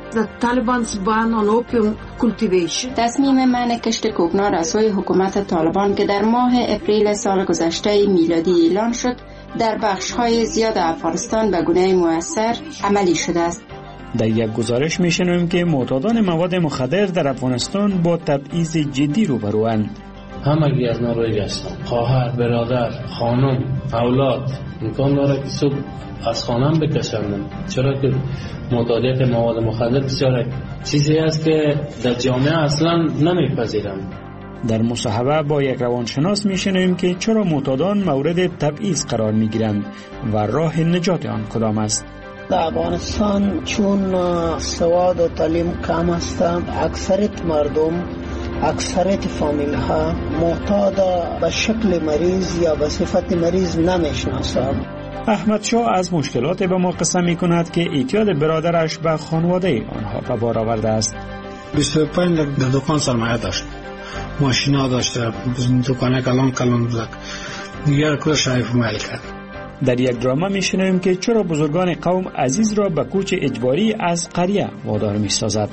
تصمیم منع کشت کوکنار از سوی حکومت طالبان که در ماه اپریل سال گذشته میلادی اعلان شد در بخش‌های زیاد افغانستان به گونه مؤثر عملی شده است. در یک گزارش میشنویم که معتادان مواد مخدر در افغانستان با تبعیض جدی روبروند. همگی از ناروی هستند. خواهر، برادر، خانم، اولاد امکان داره که صبح از خانم بکشندن، چرا که معتادیت مواد مخدر بسیار چیزی است که در جامعه اصلا نمیپذیرند. در مصاحبه با یک روانشناس میشنویم که چرا معتادان مورد تبعیض قرار میگیرند و راه نجات آن کدام است. در افغانستان چون سواد و تعلیم کم است، اکثریت مردم، اکثریت فامیل ها معتاد به شکل مریض یا به صفت مریض نمیشناسند. احمد شاه از مشکلات به ما قصه می کند که اعتیاد برادرش به خانواده آنها به بار آورده است. بیست و پنج لک در دکان سرمایه داشت، ماشینا داشته، دکانه کلان کلان بود، دیگر کل شایف مایل کرد. در یک درامه می شنویم که چرا بزرگان قوم عزیز را به کوچ اجباری از قریه وادار می سازد.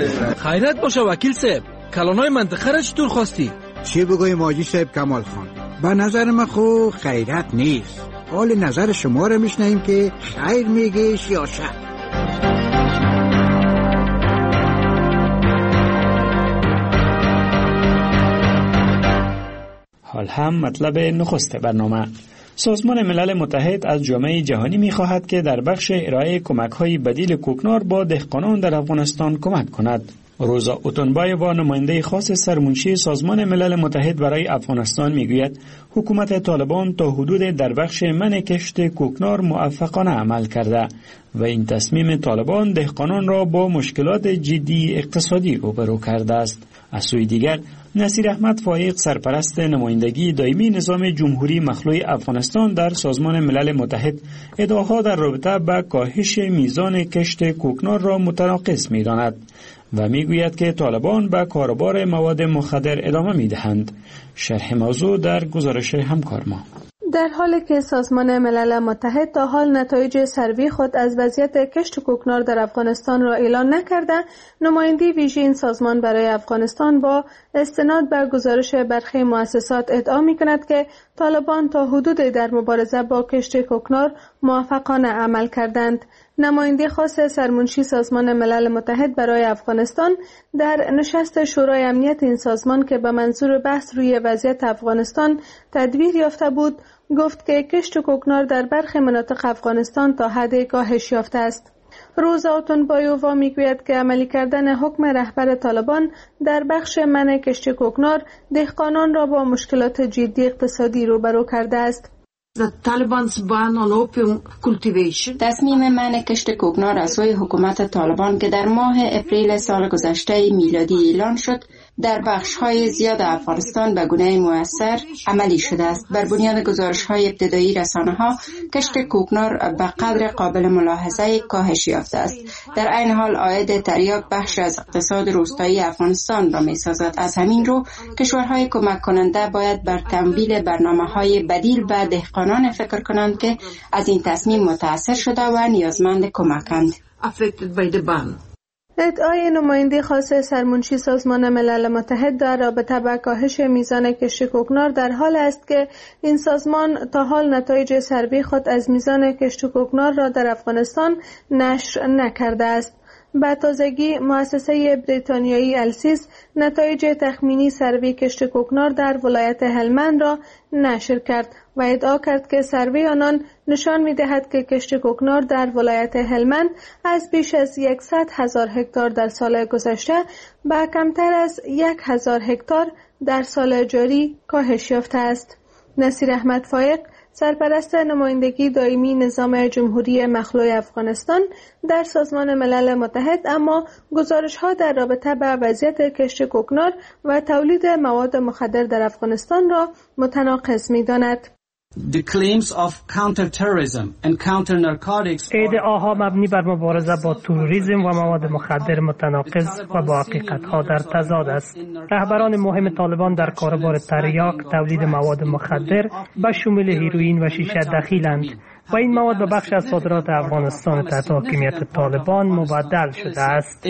خیرت باشه وکیل صاحب، کلانای منطقه را چطور خواستی؟ چی بگویم حاجی صاحب کمال خان؟ به نظر من خو خیرت نیست. حال نظر شما رو میشنیم که خیر میگیش یا شر. حال هم مطلب نخست برنامه. سازمان ملل متحد از جامعه جهانی می‌خواهد که در بخش ارائه کمک‌های بدیل کوکنار با دهقانان در افغانستان کمک کند. روزا اوتونبایووا نماینده خاص سرمنشی سازمان ملل متحد برای افغانستان میگوید حکومت طالبان تا حدود در بخش منع کشت کوکنار موفقانه عمل کرده و این تصمیم طالبان دهقانان را با مشکلات جدی اقتصادی روبرو کرده است. از سوی دیگر نصیر احمد فایق سرپرست نمایندگی دائمی نظام جمهوری مخلوع افغانستان در سازمان ملل متحد ادعاها در رابطه با کاهش میزان کشت کوکنار را متناقض می‌داند و میگوید که طالبان به کاروبار مواد مخدر ادامه میدهند. شرح موضوع در گزارش همکار ما. در حالی که سازمان ملل متحد تا حال نتایج سروی خود از وضعیت کشت کوکنار در افغانستان را اعلان نکرده، نماینده ویژه این سازمان برای افغانستان با استناد بر گزارش برخی مؤسسات ادعا می‌کند که طالبان تا حدود در مبارزه با کشت کوکنار موفقانه عمل کردند. نماینده خاص سرمنشی سازمان ملل متحد برای افغانستان در نشست شورای امنیت این سازمان که به منظور بحث روی وضعیت افغانستان تدبیر یافته بود، گفت که کشت کوکنار در برخی مناطق افغانستان تا حد کاهش یافته است. روزا اوتونبایووا میگوید که عملی کردن حکم رهبر طالبان در بخش منع کشت کوکنار دهقانان را با مشکلات جدی اقتصادی روبرو کرده است. تصمیم منع کشت کوکنار از سوی حکومت طالبان که در ماه اپریل سال گذشته میلادی اعلان شد در بخش‌های زیاد افغانستان به گونه مؤثر عملی شده است. بر بنیاد گزارش‌های ابتدایی رسانه‌ها کشت کوکنار به قدر قابل ملاحظه کاهش یافته است. در عین حال عاید تریاک بخش از اقتصاد روستایی افغانستان را می‌سازد. از همین رو کشورهای کمک کننده باید بر تمویل برنامه‌های بدیل به دهقانان فکر کنند که از این تصمیم متأثر شده و نیازمند کمکند. ادعای نماینده خاص سرمنشی سازمان ملل متحد در رابطه با کاهش میزان کشت کوکنار در حال است که این سازمان تا حال نتایج سروی خود از میزان کشت کوکنار را در افغانستان نشر نکرده است. به تازگی مؤسسه بریتانیایی السیز نتایج تخمینی سروی کشت کوکنار در ولایت هلمند را نشر کرد و ادعا کرد که سروی آنان نشان می‌دهد که کشت کوکنار در ولایت هلمند از بیش از صد هزار هکتار در سال گذشته به کمتر از یک هزار هکتار در سال جاری کاهش یافته است. نصیر احمد فایق سرپرست نمایندگی دائمی نظام جمهوری مخلوع افغانستان در سازمان ملل متحد اما گزارش‌ها در رابطه با وضعیت کشت کوکنار و تولید مواد مخدر در افغانستان را متناقض می‌داند. ادعاها مبنی بر مبارزه با تروریسم و مواد مخدر متناقض و با حقیقت‌ها در تضاد است. رهبران مهم طالبان در کاروبار تریاک تولید مواد مخدر به شمول هیروئین و شیشه دخیلند و این مواد به بخش از صادرات افغانستان تحت حاکمیت طالبان مبدل شده است.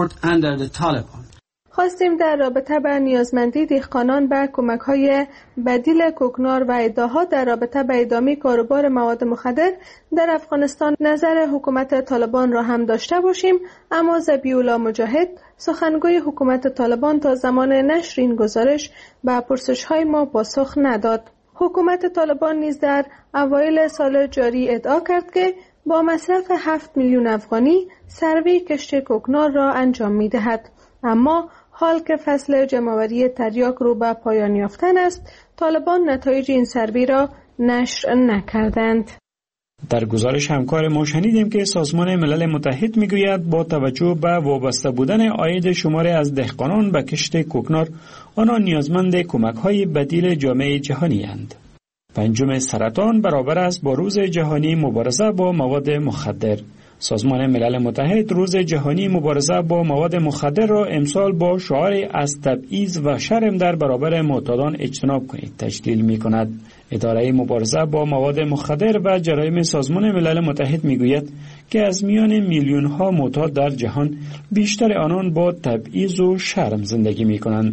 خواستیم در رابطه با نیازمندی دهقانان به کمک‌های بدیل کوکنار و ادعاها در رابطه با ادامه کاروبار مواد مخدر در افغانستان نظر حکومت طالبان را هم داشته باشیم، اما ذبیح‌الله مجاهد سخنگوی حکومت طالبان تا زمان نشر این گزارش به پرسش‌های ما پاسخ نداد. حکومت طالبان نیز در اوایل سال جاری ادعا کرد که با مصرف هفت میلیون افغانی سروی کشت کوکنار را انجام می‌دهد. اما حال که فصل جمع‌آوری تریاک رو به پایان یافتن است، طالبان نتایج این سروی را نشر نکردند. در گزارش همکار ما شنیدیم که سازمان ملل متحد میگوید با توجه به وابسته بودن عاید شماری از دهقانان به کشت کوکنار، آنها نیازمند کمک‌های بدیل جامعه جهانی اند. پنجم سرطان برابر است با روز جهانی مبارزه با مواد مخدر. سازمان ملل متحد روز جهانی مبارزه با مواد مخدر را امسال با شعار از تبعیض و شرم در برابر معتادان اجتناب کنید تشکیل می کند. اداره مبارزه با مواد مخدر و جرایم سازمان ملل متحد می گوید که از میان میلیون ها معتاد در جهان بیشتر آنان با تبعیض و شرم زندگی می کنند.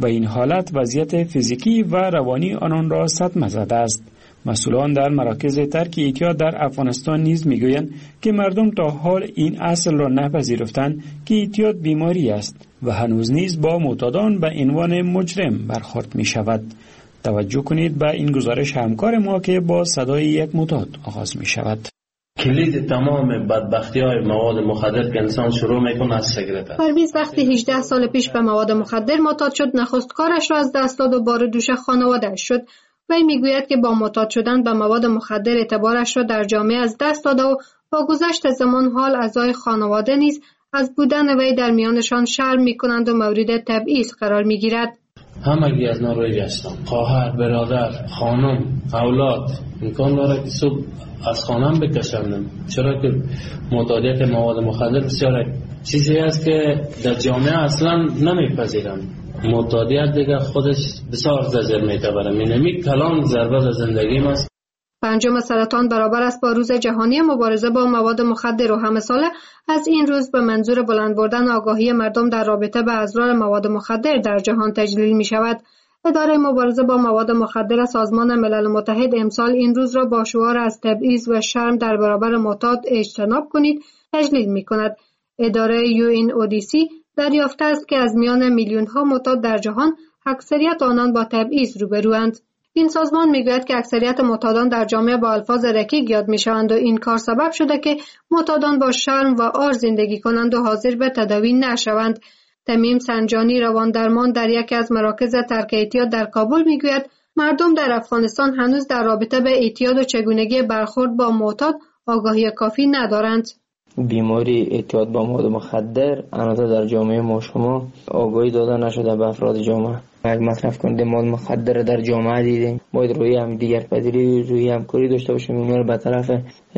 و این حالت وضعیت فیزیکی و روانی آنان را صدمه زده است. مسئولان در مراکز ترک اعتیاد در افغانستان نیز میگویند که مردم تا حال این اصل را نپذیرفتند که اعتیاد بیماری است و هنوز نیز با معتادان به عنوان مجرم برخورد می شود. توجه کنید به این گزارش همکار ما که با صدای یک معتاد آغاز می شود. کلید تمام بدبختی های مواد مخدر که انسان شروع میکنه از سیگارت است. پرویز وقتی هجده سال پیش به مواد مخدر معتاد شد، نخست کارش را از دست داد و بار دوش خانواده‌اش شد. وی میگوید که با معتاد شدن به مواد مخدر اعتبارش را در جامعه از دست داده و با گذشت زمان حال اعضای خانواده نیز از بودن وی در میانشان شرم میکنند و مورد تبعیض قرار میگیرد. همگی از ناروی گشتم، خواهر، برادر، خانم، اولاد امکان داره که صبح از خانم بکشندم، چرا که معتادیت مواد مخدر بسیار چیزی است که در جامعه اصلا نمیپذیرند. معتادیت دیگه خودش بسیار زجر میتبره، مینمی کلان ضربه در زندگیم است. پنجم سرطان برابر است با روز جهانی مبارزه با مواد مخدر و همه ساله از این روز به منظور بلند بردن آگاهی مردم در رابطه به اضرار مواد مخدر در جهان تجلیل می شود. اداره مبارزه با مواد مخدر سازمان ملل متحد امسال این روز را با شعار از تبعیض و شرم در برابر معتاد اجتناب کنید تجلیل می کند. اداره یو این او دی سی دریافته است که از میان میلیون ها معتاد در جهان اکثریت آنان با تبعیض روبروند. این سازمان میگوید که اکثریت معتادان در جامعه با الفاظ رکیک یاد میشوند و این کار سبب شده که معتادان با شرم و عار زندگی کنند و حاضر به تداوی نشوند. تمیم سنجانی رواندرمان در یکی از مراکز ترک اعتیاد در کابل میگوید مردم در افغانستان هنوز در رابطه به اعتیاد و چگونگی برخورد با معتاد آگاهی کافی ندارند. بیماری اعتیاد با مواد مخدر البته در جامعه ما شما آگاهی داده نشده به افراد جامعه. اگر مصرف کننده مواد مخدر در جامعه دیدیم باید روی هم دیگر پذیری روی همکاری داشته باشیم، اونا رو به طرف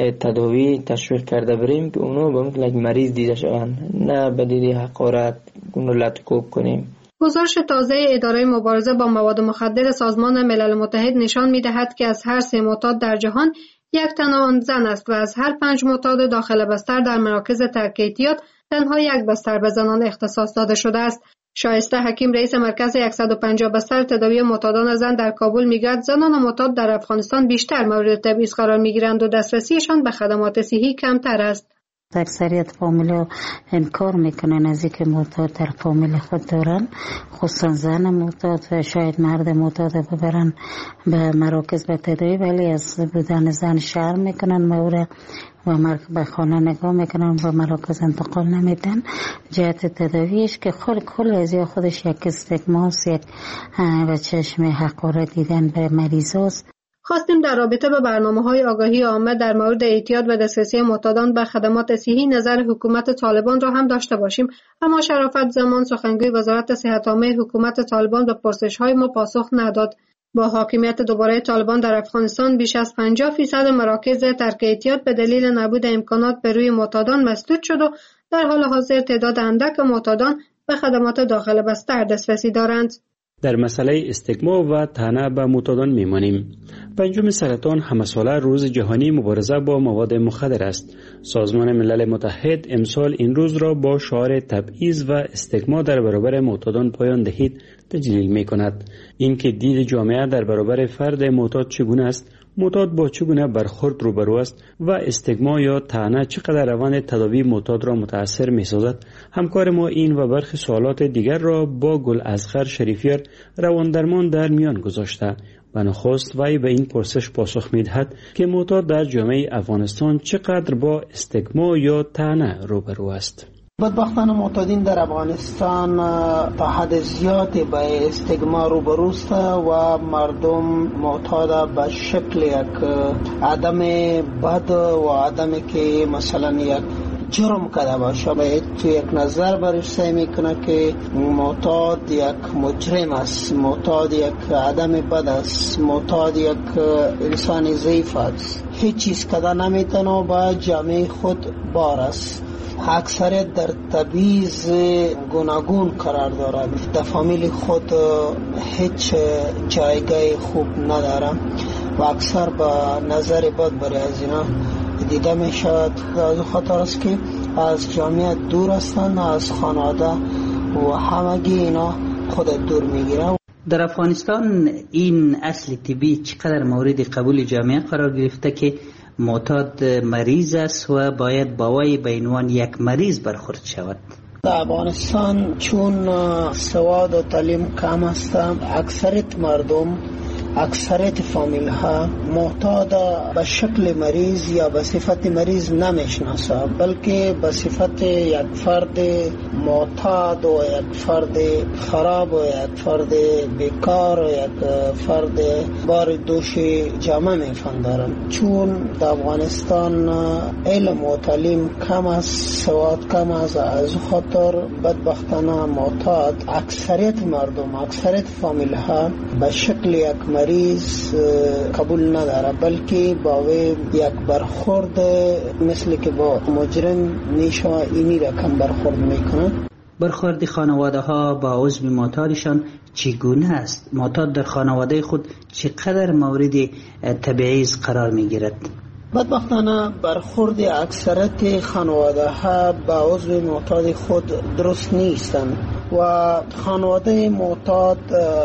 تداوی تشویق کرده بریم که اونا به مثل یک مریض دیده شوند، نه به دید حقارت اون رو لطکوب کنیم. گزارش تازه اداره مبارزه با مواد مخدر سازمان ملل متحد نشان می‌دهد که از هر سه معتاد در جهان یک تن آن زن است و از هر پنج معتاد داخل بستر در مراکز ترک اعتیاد تنها یک بستر به زنان اختصاص داده شده است. شایسته حکیم رئیس مرکز صد و پنجاه بستر تداوی معتادان زن در کابل میگوید زنان معتاد در افغانستان بیشتر مورد تبعیض قرار میگیرند و دسترسیشان به خدمات صحی کمتر است. اکثریت فامیل انکار میکنن از اینکه معتاد در فامیل خود دارن، خصوصا زن معتاد و شاید مرد معتاد ببرن به مراکز به تداوی، ولی از بودن زن شرم میکنن مورد و به خانه نگاه میکنن و مراکز انتقال نمیدن. جهت تداویش که خل کل از یا خودش یک استگماس، یک و چشم حقارت دیدن به مریضاست. خواستیم در رابطه با برنامه‌های آگاهی عامه در مورد اعتیاد و دسترسی معتادان به خدمات صحی نظر حکومت طالبان را هم داشته باشیم، اما شرافت زمان سخنگوی وزارت صحت عامه حکومت طالبان به پرسش‌های ما پاسخ نداد. با حاکمیت دوباره طالبان در افغانستان بیش از پنجاه فیصد مراکز ترک اعتیاد به دلیل نبود امکانات به روی معتادان مسدود شد و در حال حاضر تعداد اندک معتادان به خدمات داخل بستر دسترسی دارند. در مسئله استگما و طعنه به معتادان میمانیم. پنجم سرطان همه ساله روز جهانی مبارزه با مواد مخدر است. سازمان ملل متحد امسال این روز را با شعار تبعیض و استگما در برابر معتادان پایان دهید تجلیل می کند. این که دید جامعه در برابر فرد معتاد چگونه است، معتاد با چگونه برخورد روبرو است و استگما یا طعنه چقدر روان تداوی معتاد را متاثر می سازد. همکار ما این و برخی سوالات دیگر را با گل اصغر شریفیار رواندرمان در میان گذاشته و نخست وی به این پرسش پاسخ می دهد که معتاد در جامعه افغانستان چقدر با استگما یا طعنه روبرو است. بدبختانه معتادین در افغانستان تا حد زیادی به استگما روبروست و مردم معتاد به شکل یک آدم بد و آدمی که مثلا یک جرم کرده باشه به تو یک نظر برش سعی میکنه که معتاد یک مجرم است، معتاد یک آدم بد است، معتاد یک انسان ضعیف است، هیچ چیز کده نمیتونه با جامعه خود بار است. اکثریت در تبعیض گوناگون قرار دارد، در فامیل خود هیچ جایگاه خوب نداره و اکثر با نظر بد برای از اینا دیده می شود. از خاطر است که از جامعه دور هستند، از خانواده و همگی اینا خود دور میگیره. در افغانستان این اصل طبی چقدر مورد قبول جامعه قرار گرفته که معتاد مریض است و باید با وی به عنوان یک مریض برخورد شود؟ در افغانستان چون سواد و تعلیم کم است، اکثریت مردم، اکثریت فامیل ها معتاد به شکل مریض یا به صفت مریض نمیشناسه، بلکه به صفت یک فرد معتاد و یک فرد خراب و یک فرد بیکار و یک فرد بار دوش جامعه میفندارن. چون در افغانستان علم و تعلیم کم است، سواد کم است، از خاطر بدبختانه معتاد اکثریت مردم، اکثریت فامیل ها به شکل یک مریض قبول نداره، بلکه با وی یک برخورد مثل که با مجرم میشه اینی رقم برخورد میکنه. برخورد خانواده ها با عضو معتادشان چگونه است؟ معتاد در خانواده خود چقدر مورد تبعیض قرار میگیرد؟ بدبختانه برخورد اکثریت خانواده ها با عضو معتاد خود درست نیستند و خانواده معتاد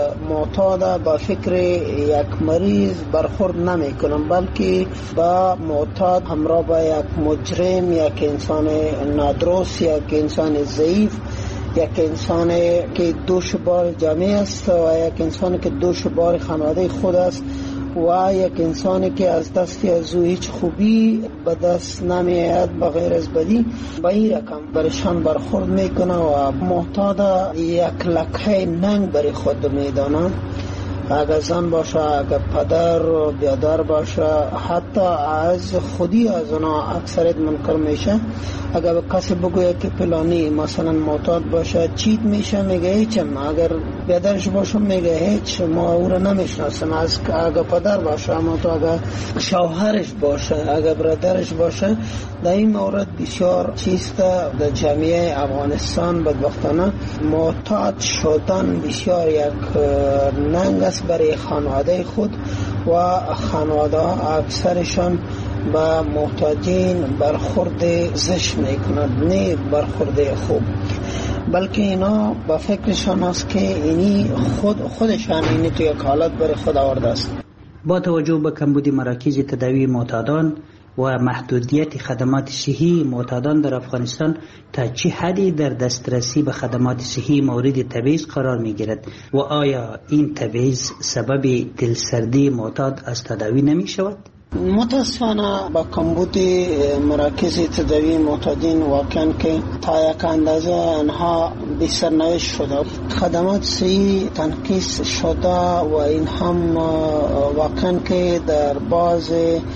معتاد با فکر یک مریض برخورد نمی کنند، بلکه با معتاد همراه با یک مجرم، یک انسان نادرست، یک انسان ضعیف، یک انسان که دوش بار جامعه است و یک انسان که دوش بار خانواده خود است و یک انسانی که از دست از او هیچ خوبی به دست نمیاد بغیر از بدی، با این رقم برشان برخورد میکنه و معتاد یک لکه ننگ بر خود میدانه. اگر زن باشه، اگر پدر و بیادر باشه، حتی از خودی از اونا اکثریت منکر میشه. اگر به کسی بگویه که پلانی مثلا معتاد باشه چیت میشه، میگه هیچم. اگر بیادرش باشه میگه هیچ، ما او را نمیشناسم. از اگر پدر باشه، اما تو اگر شوهرش باشه، اگر برادرش باشه، در این مورد بسیار چیست در جامعه افغانستان بدبختانه معتاد شدن بسیار یک ننگ است برای خانواده خود و خانواده اکثرشان با محتاجین برخورد زشت میکنند، نه برخورد خوب، بلکه اینا با فکرشان است که اینی خود خودشان اینی تو یک حالت برای خود آورده است. با توجه به کمبود مراکز تداوی معتادان و محدودیت خدمات صحی معتادان در افغانستان، تا چه حدی در دسترسی به خدمات صحی مورد تبعیض قرار می گیرد و آیا این تبعیض سبب دلسردی معتاد از تداوی نمی شود؟ متاسفانه با کمبود مراکز تداوی معتادین واقعا که تا یک اندازه آنها بی‌سرنوشت شده، خدمات صحی تنقیص شده و این هم واقعا که در بعض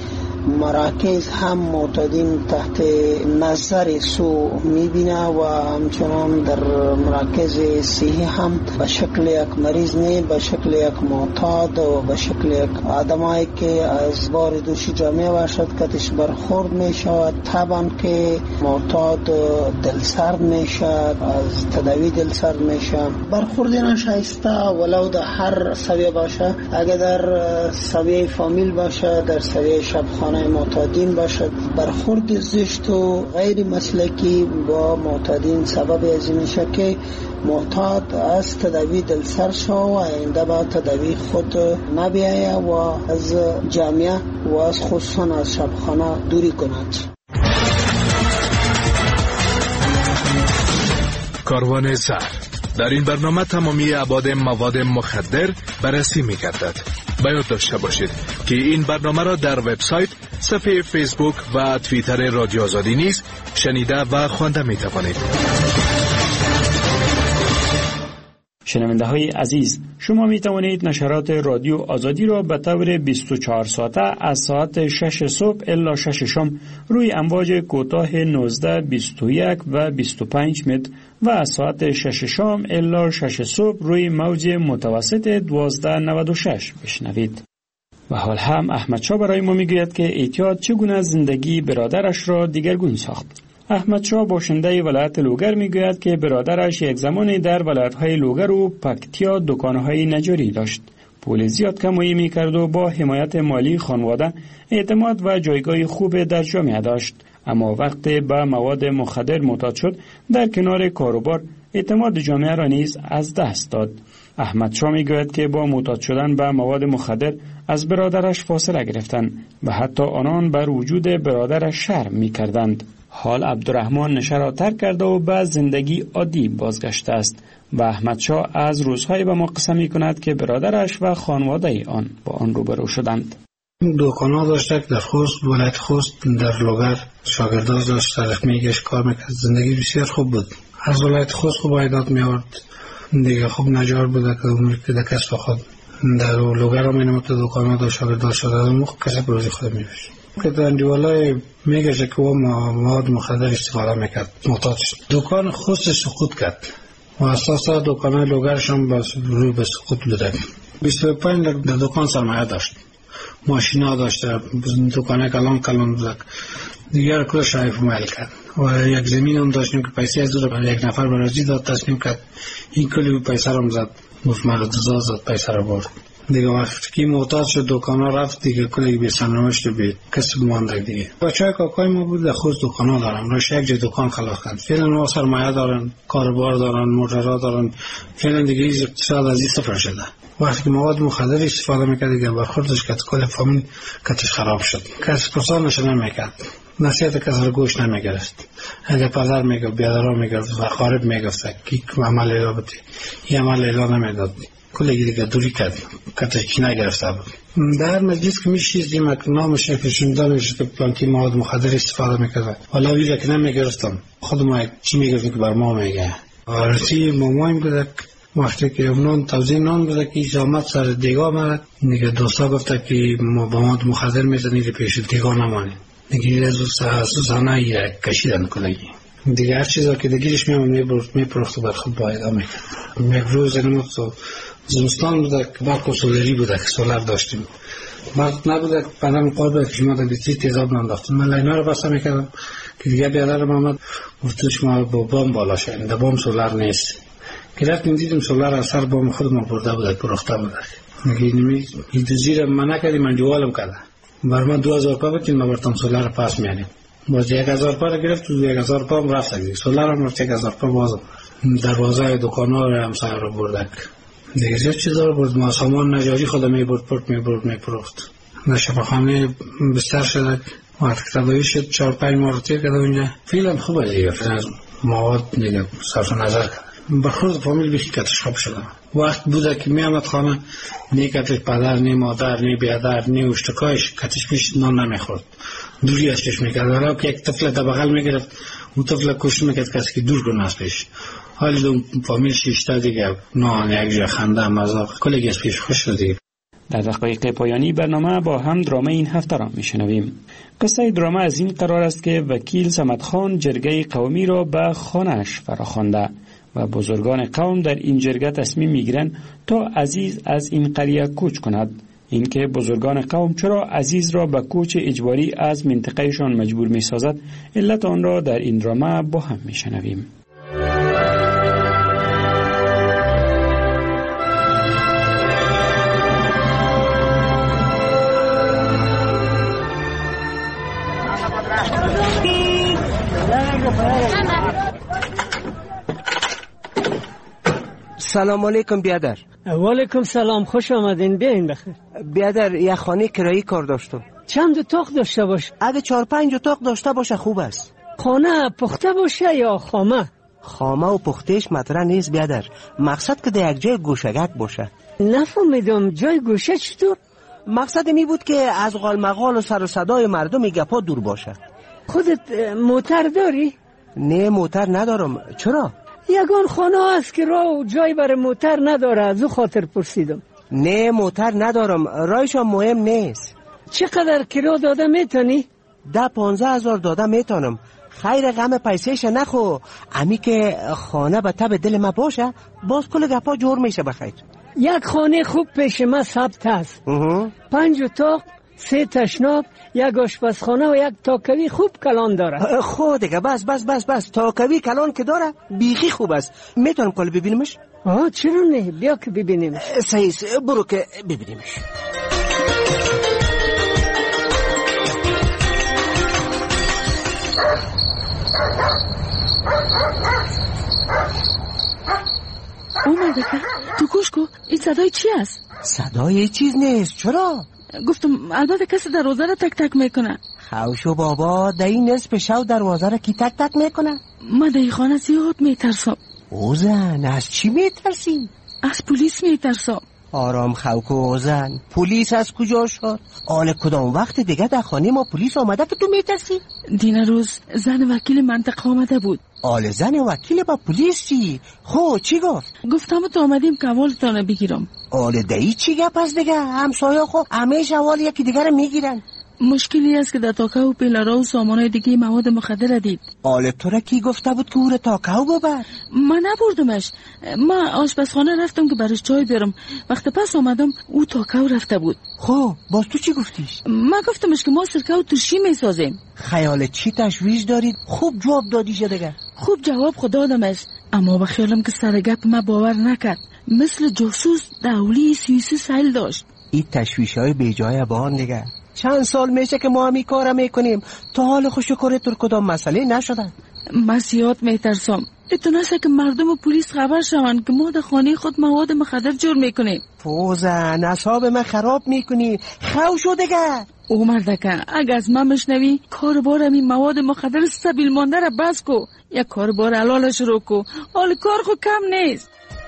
مراکز هم معتادین تحت نظر سو میبینه و همچنان در مراکز صحی هم به شکل یک مریض نه، به شکل یک معتاد و به شکل یک آدمایی که از بار دوش جامعه باشد کتش برخورد میشود. طبعا که معتاد دلسرد میشه، از تداوی دلسرد میشه. برخورد ناشایسته ولو در هر سویه باشه، اگر در سویه فامیل باشه، در سویه شبخانه معتادین باشد، برخورد زشت و غیر مسلکی با معتادین سبب از این میشه که معتاد از تداوی دلسر شو و آینده با تداوی خود نبیایه و از جامعه و از خصوصا از شبخانه دوری کند. کاروان زر در این برنامه تمامی ابعاد مواد مخدر بررسی می‌گردد. باید داشته باشید که این برنامه را در وبسایت، صفحه فیسبوک و توییتر رادیو آزادی نیز شنیده و خوانده می توانید. شنونده های عزیز، شما می توانید نشرات رادیو آزادی را به طور بیست و چهار ساعته از ساعت شش صبح الی شش شام روی امواج کوتاه نوزده، بیست و یک و بیست و پنج متر و از ساعت شش شام الی شش صبح روی موج متوسط دوازده نود و شش بشنوید. و حال هم احمد شاه برای ما میگوید که اعتیاد چگونه زندگی برادرش را دیگرگون ساخت. احمد شاه باشنده ولایت لوگر میگوید که برادرش یک زمانی در ولایت‌های لوگر و پکتیا دکان‌های نجاری داشت. پول زیاد کمایی میکرد و با حمایت مالی خانواده اعتماد و جایگاه خوب در جامعه داشت. اما وقتی به مواد مخدر معتاد شد، در کنار کاروبار اعتماد جامعه را نیز از دست داد. احمد شاه میگوید که با معتاد شدن به مواد مخدر از برادرش فاصله گرفتند و حتی آنان بر وجود برادرش شرم میکردند. حال عبدالرحمن نشه را ترک کرده و به زندگی عادی بازگشته است و احمد شاه از روزهای به ما قسم می کند که برادرش و خانواده آن با آن روبرو شدند. دکانا داشته در خوست، ولایت خوست، در لوگر شاگرداز داشت، تاریخ میگش کار میکرد. زندگی بسیار خوب بود. از ولایت خوست خوب عایدات میارد دیگه، خوب نجار بود که عمری که در کسب خود. در لوگر هم اینمت دکانا داشت، شاگرداز شده در موقع کسب روزی خود میبشت که در انجوالای میگشه که او مواد مخدر استفاده میکرد. معتاد شد. دکان خوست سقوط کرد و اساسا دکانای لوگرش هم روی به سقوط بوده. بیست و پنج لک در دکان سرمایه داشت، ماشینا داشته، دکانه کلان کلان بود دیگر کل شایف مایل کرد و یک زمین هم داشتیم که پیسه از دور یک نفر برازی داد تصمیم کرد این کلی پیسه رو زد گفت مرا دزد زد پیسه رو برد دیگه. وقتی که معتاد شد دکانا رفت دیگه کلی به سرنوشت به کسی مانده دیگه. بچهای کاکای ما بود در خود دکانا دارن، روش یک جای دکان خلاق کردن. فعلا ما سرمایه دارن، کاروبار دارن، موتورها دارن، فعلا دیگه هیچ اقتصاد از این صفر شده. وقتی که مواد مخدر استفاده میکرد دیگه برخوردش که کل فامیل کتش خراب شد. کسی پرسانش نمیکرد، نصیحت کسی رو گوش نمیگرفت. اگه پدر میگه بیادرها میگرفت و خارب میگفت که عمل ایلا بودی این عمل ایلا نمیداد، کلی دیگه دوری کرد کتش کی نگرفته بود. در مجلس که میشیزیم که نامش نکشونده میشه که پلانکی مواد مخدر استفاده میکرد حالا ویده که نمیگرفتم خود ما چی میگرفتم که بر ما میگه. آرسی مامایم بوده وقتی که اونان توضیح نان بوده که ایش آمد سر دیگاه مرد دیگه دوستا گفته که ما با مواد مخدر میزنید پیش دیگاه نمانید دیگه از سوزانه ایره کشیدن کلگی دیگه هر چیزا که دیگرش میامون میپرخت و بر خود باید آمید. یک روز اینمون تو زمستان بوده که برق سولری بوده که سولر داشتیم، برق نبوده که پنم قابل که شما در بیتی تیزاب ننداختیم. من لینا رو بسته میکردم که دیگه بیادر محمد گفتوش ما با بام بالا شدیم، در بام سولر نیست که رفتیم دیدیم سولر از سر بام خود ما برده بوده پرخته بوده. میگه نمی این دوزیر من نکردیم من جوالم کرده بر من دو هزار پا بکنیم ما برتم سولر پاس میانیم باز یک هزار پا رو گرفت و یک هزار پا هم رفت دیگه سولر هم رفت یک هزار پا باز دروازه دکان ها رو هم سر رو بردک دیگه زیاد چیزا رو برد. ما سامان نجاری خود می برد پرد می برد می پرفت. در شفاخانه بستر شده وقت تداوی شد چهار پنج ماه رو تیر کرده اونجا. فعلا خوبه دیگه، فعلا مواد دیگه صرف نظر کرد. برخورد فامیل بیخی کتش خوب شده. وقت بوده که می آمد خانه نی کتش پدر نی مادر نی بیادر نی اشتکایش کتش پیش نان نمیخورد، دوری از چشم میکرد. ولی که یک طفل در بغل میگرفت اون طفل کشت میکرد کسی که دور کنه از پیش. حالی دو فامیل شیشته دیگه نان یک جا خنده مذاق کلگی از پیش خوش دیگه. در دقایق پایانی برنامه با هم درام این هفته را میشنویم. قصه درام از این قرار است که وکیل صمد خان جرگه قومی را به خانه‌اش فراخوانده و بزرگان قوم در این جرگه تصمیم میگیرند تا عزیز از این قریه کوچ کند. اینکه بزرگان قوم چرا عزیز را به کوچ اجباری از منطقهشان مجبور میسازد، علت آن را در این درام با هم میشنویم. سلام علیکم بیادر. و علیکم سلام، خوش آمدین، بیاین بخیر. بیادر یک خانه کرایی کار داشتم. چند اتاق داشته باشه؟ اگه چهار پنج اتاق داشته باشه خوب است. خانه پخته باشه یا خامه؟ خامه و پختهش مطرح نیست بیادر، مقصد که در یک جای گوشگک باشه. نفهمیدم جای گوشه چطور؟ مقصد می بود که از غالمغال و سر و صدای مردم گپا دور باشه. خودت موتر داری؟ نه موتر ندارم. چرا؟ یگان خانه هست که راه و جای برای موتر نداره، از او خاطر پرسیدم. نه موتر ندارم، رایش هم مهم نیست. چقدر کرا داده میتونی؟ ده پانزه هزار داده میتونم. خیر غم پیسهش نخو، امی که خانه به تب دل ما باشه باز کل گپا جور میشه. بخیر یک خانه خوب پیش ما ثبت هست، پنج اتاق، سه تشناب، یک آشپزخانه و یک تاکوی خوب کلان داره. خود دیگه بس بس بس بس تاکوی کلان که داره بیخی خوب است. میتونم کل ببینیمش؟ آه چرا نه، بیا که ببینیمش. صحیح، برو که ببینیمش. اومده که تو گوش کو این صدای چی است؟ صدای چیز نیست. چرا؟ گفتم البته کسی دروازه را تک تک میکنه. خوشو بابا در این نصف شب دروازه را کی تک تک میکنه؟ من در این خانه زیاد میترسم. اوزن از چی میترسی؟ از پلیس میترسم. آرام خوکو اوزن، پلیس از کجا شد؟ آل کدام وقت دیگه در خانه ما پلیس آمده که تو میترسی؟ دین روز زن وکیل منطقه آمده بود. آل زن وکیل با پلیس چی؟ خو چی گفت؟ گفتم تو آمدیم که اولتانه بگیرم. آل دایی چی گپ از دیگه؟ همسایه خو همیشه اول یکی دیگه رو میگیرن. مشکلی است که در تاکه و پیلارا و سامانهای دیگه مواد مخدر دید. آل تو را کی گفته بود که او را تاکه و ببر؟ من نبردمش. من آشپزخانه رفتم که برش چای بیارم. وقت پس آمدم او تاکه و رفته بود. خب باز تو چی گفتیش؟ من گفتمش که ما سرکه و ترشی میسازیم. خیال چی تشویش دارید؟ خوب جواب دادیش دیگه. خوب جواب خود دادمش، اما به خیالم که سر گپ ما باور نکرد. مثل جاسوس دولی سوئیسی سیل داشت. این تشویش های بی جای بان دیگه. چند سال میشه که ما همی کارم میکنیم، تا حال خوشکاره تر کدام مسئله نشدن. من زیاد میترسم اتناسه که مردم و پلیس خبر شوند که ما در خانه خود مواد مخدر جور میکنیم. فوزن اصحاب من خراب میکنی. خو شو دیگه. او مردکه اگه از من مشنوی کار بار همی مواد مخدر سبیل مانده را بس کو، یا کار بار حلال شروع کو. حال کار خود کم نیست.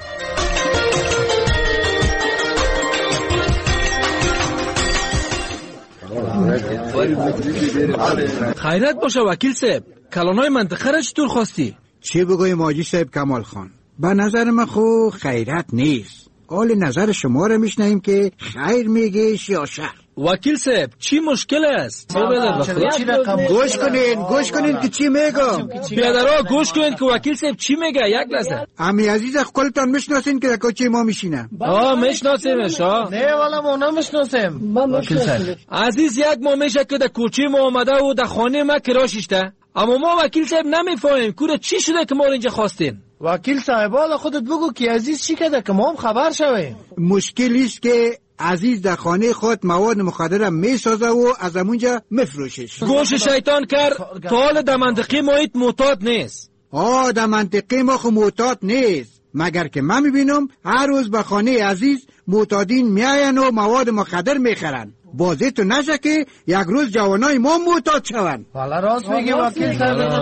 خیرت باشه وکیل صاحب، کلانای منطقه را چطور خواستی؟ چی بگویم حاجی صاحب کمال خان؟ به نظر من خو خیرت نیست. حال نظر شما را میشنیم که خیر میگیش یا شر. وکیل صاحب چی مشکل است؟ گوش کنین گوش کنین که چی میگم. بیادرها گوش کنین که وکیل صاحب چی میگه. یک لحظه. امی عزیز خودتان میشناسین که در کوچه ما میشینه؟ آه میشناسیمش. ها نه والا ما نمیشناسیم. وکیل صاحب عزیز یک ما میشه که در کوچه ما آمده و در خانه ما کراشیشته، اما ما وکیل صاحب نمیفهمیم کوره چی شده که ما اینجا خواستین. وکیل صاحب حالا خودت بگو که عزیز چی کرده که ما هم خبر شویم. مشکلی است که عزیز در خانه خود مواد مخدر میسازه و از همونجا میفروشش. گوش شیطان کرد تا حال در منطقه ما ایت معتاد نیست. آه در منطقه ما خو معتاد نیست، مگر که من میبینم هر روز به خانه عزیز معتادین میاین و مواد مخدر میخرن. بازی تو نشه که یک روز جوانای ما معتاد شون. والا راست میگی وکیل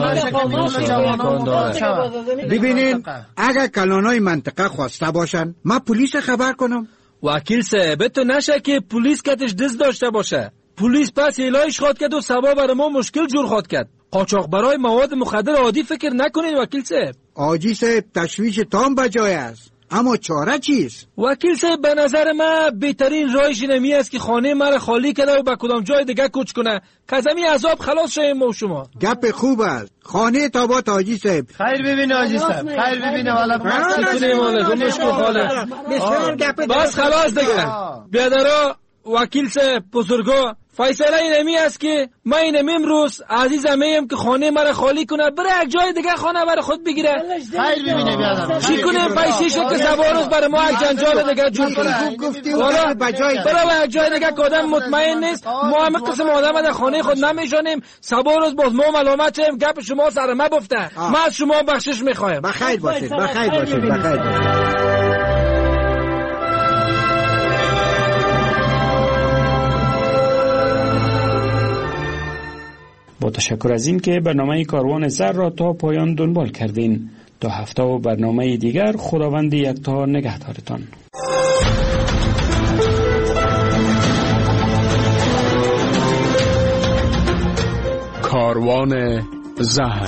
صاحب. ببینین اگر کلانای منطقه خواسته باشن من پلیس خبر کنم. وکیل صاحب تو نشه که پلیس کتش دست داشته باشه. پلیس پس ایلایش خواد کرد و سبا برای ما مشکل جور خواد کرد. قاچاق برای مواد مخدر عادی فکر نکنین وکیل صاحب. آجی صاحب تشویش تام بجای است، اما چاره چیست؟ وکیل صاحب به نظر من بهترین راهش نمی است که خانه مرا خالی کرده و به کدام جای دیگه کوچ کنه که از همین عذاب خلاص شویم ما و شما. گپ خوب است. خانه تابات حاجی صاحب. خیر ببینه حاجی صاحب، خیر ببینه والا. بس خلاص دیگه. بیادرها وکیل صاحب بزرگا فیصله این امی است که من این امروز عزیزم میم که خانه مرا خالی کنه بره یک جای دیگه خانه برای خود بگیره. خیر ببینه بیادر چی کنه پیسیشو که سوار روز برای ما یک جنجال دیگه جور کنه. حالا برای یک جای دیگه که آدم مطمئن نیست ما همه قسم آدم در خانه خود نمیشانیم. سوار روز باز ما ملامت شیم گپ شما سر ما بفته. ما از شما بخشش میخوایم. بخیر باشید بخیر باشید بخیر باشید. با تشکر از این که برنامه کاروان زر را تا پایان دنبال کردین. تا هفته و برنامه دیگر خداوند یکتا نگهدارتان. کاروان زر.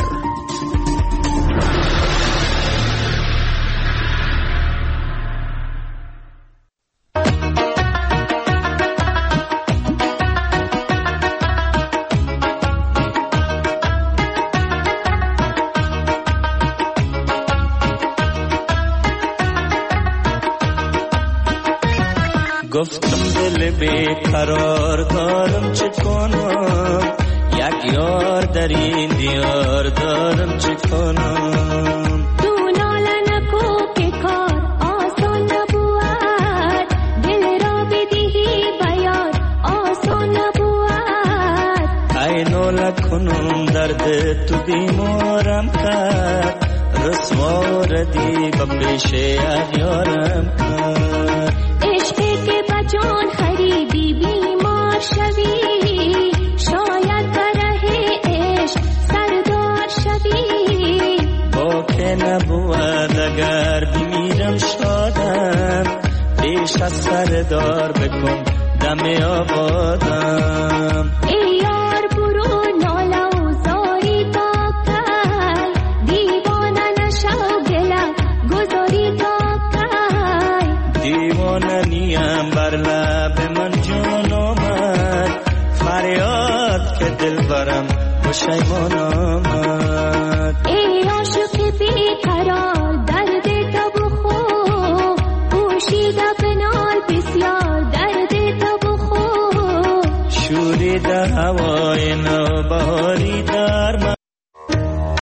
گفتم دل بیقرار دارم چه کنم، یک یار در این دیار دارم چه کنم. تو ناله نکو که کار آسان نبود، دل را بدهی بیار آسان نبود. ای ناله کنم در درد تو بیمارم کرد، رسواردی با پیش اغیارم کرد. عشقی که بجان خریدی بیمار شوی، شاید بره عشق سردار شوی. با که نبود اگر بمیرم شادم، پیش از سردار بکن دم آبادم. ای یار برو ناله و زاری تا کی، دیوانه نشو گله گذاری تا کی. دیوانه نیم بر لب من جان آمد، فریاد که دل برم پشیمان آمد.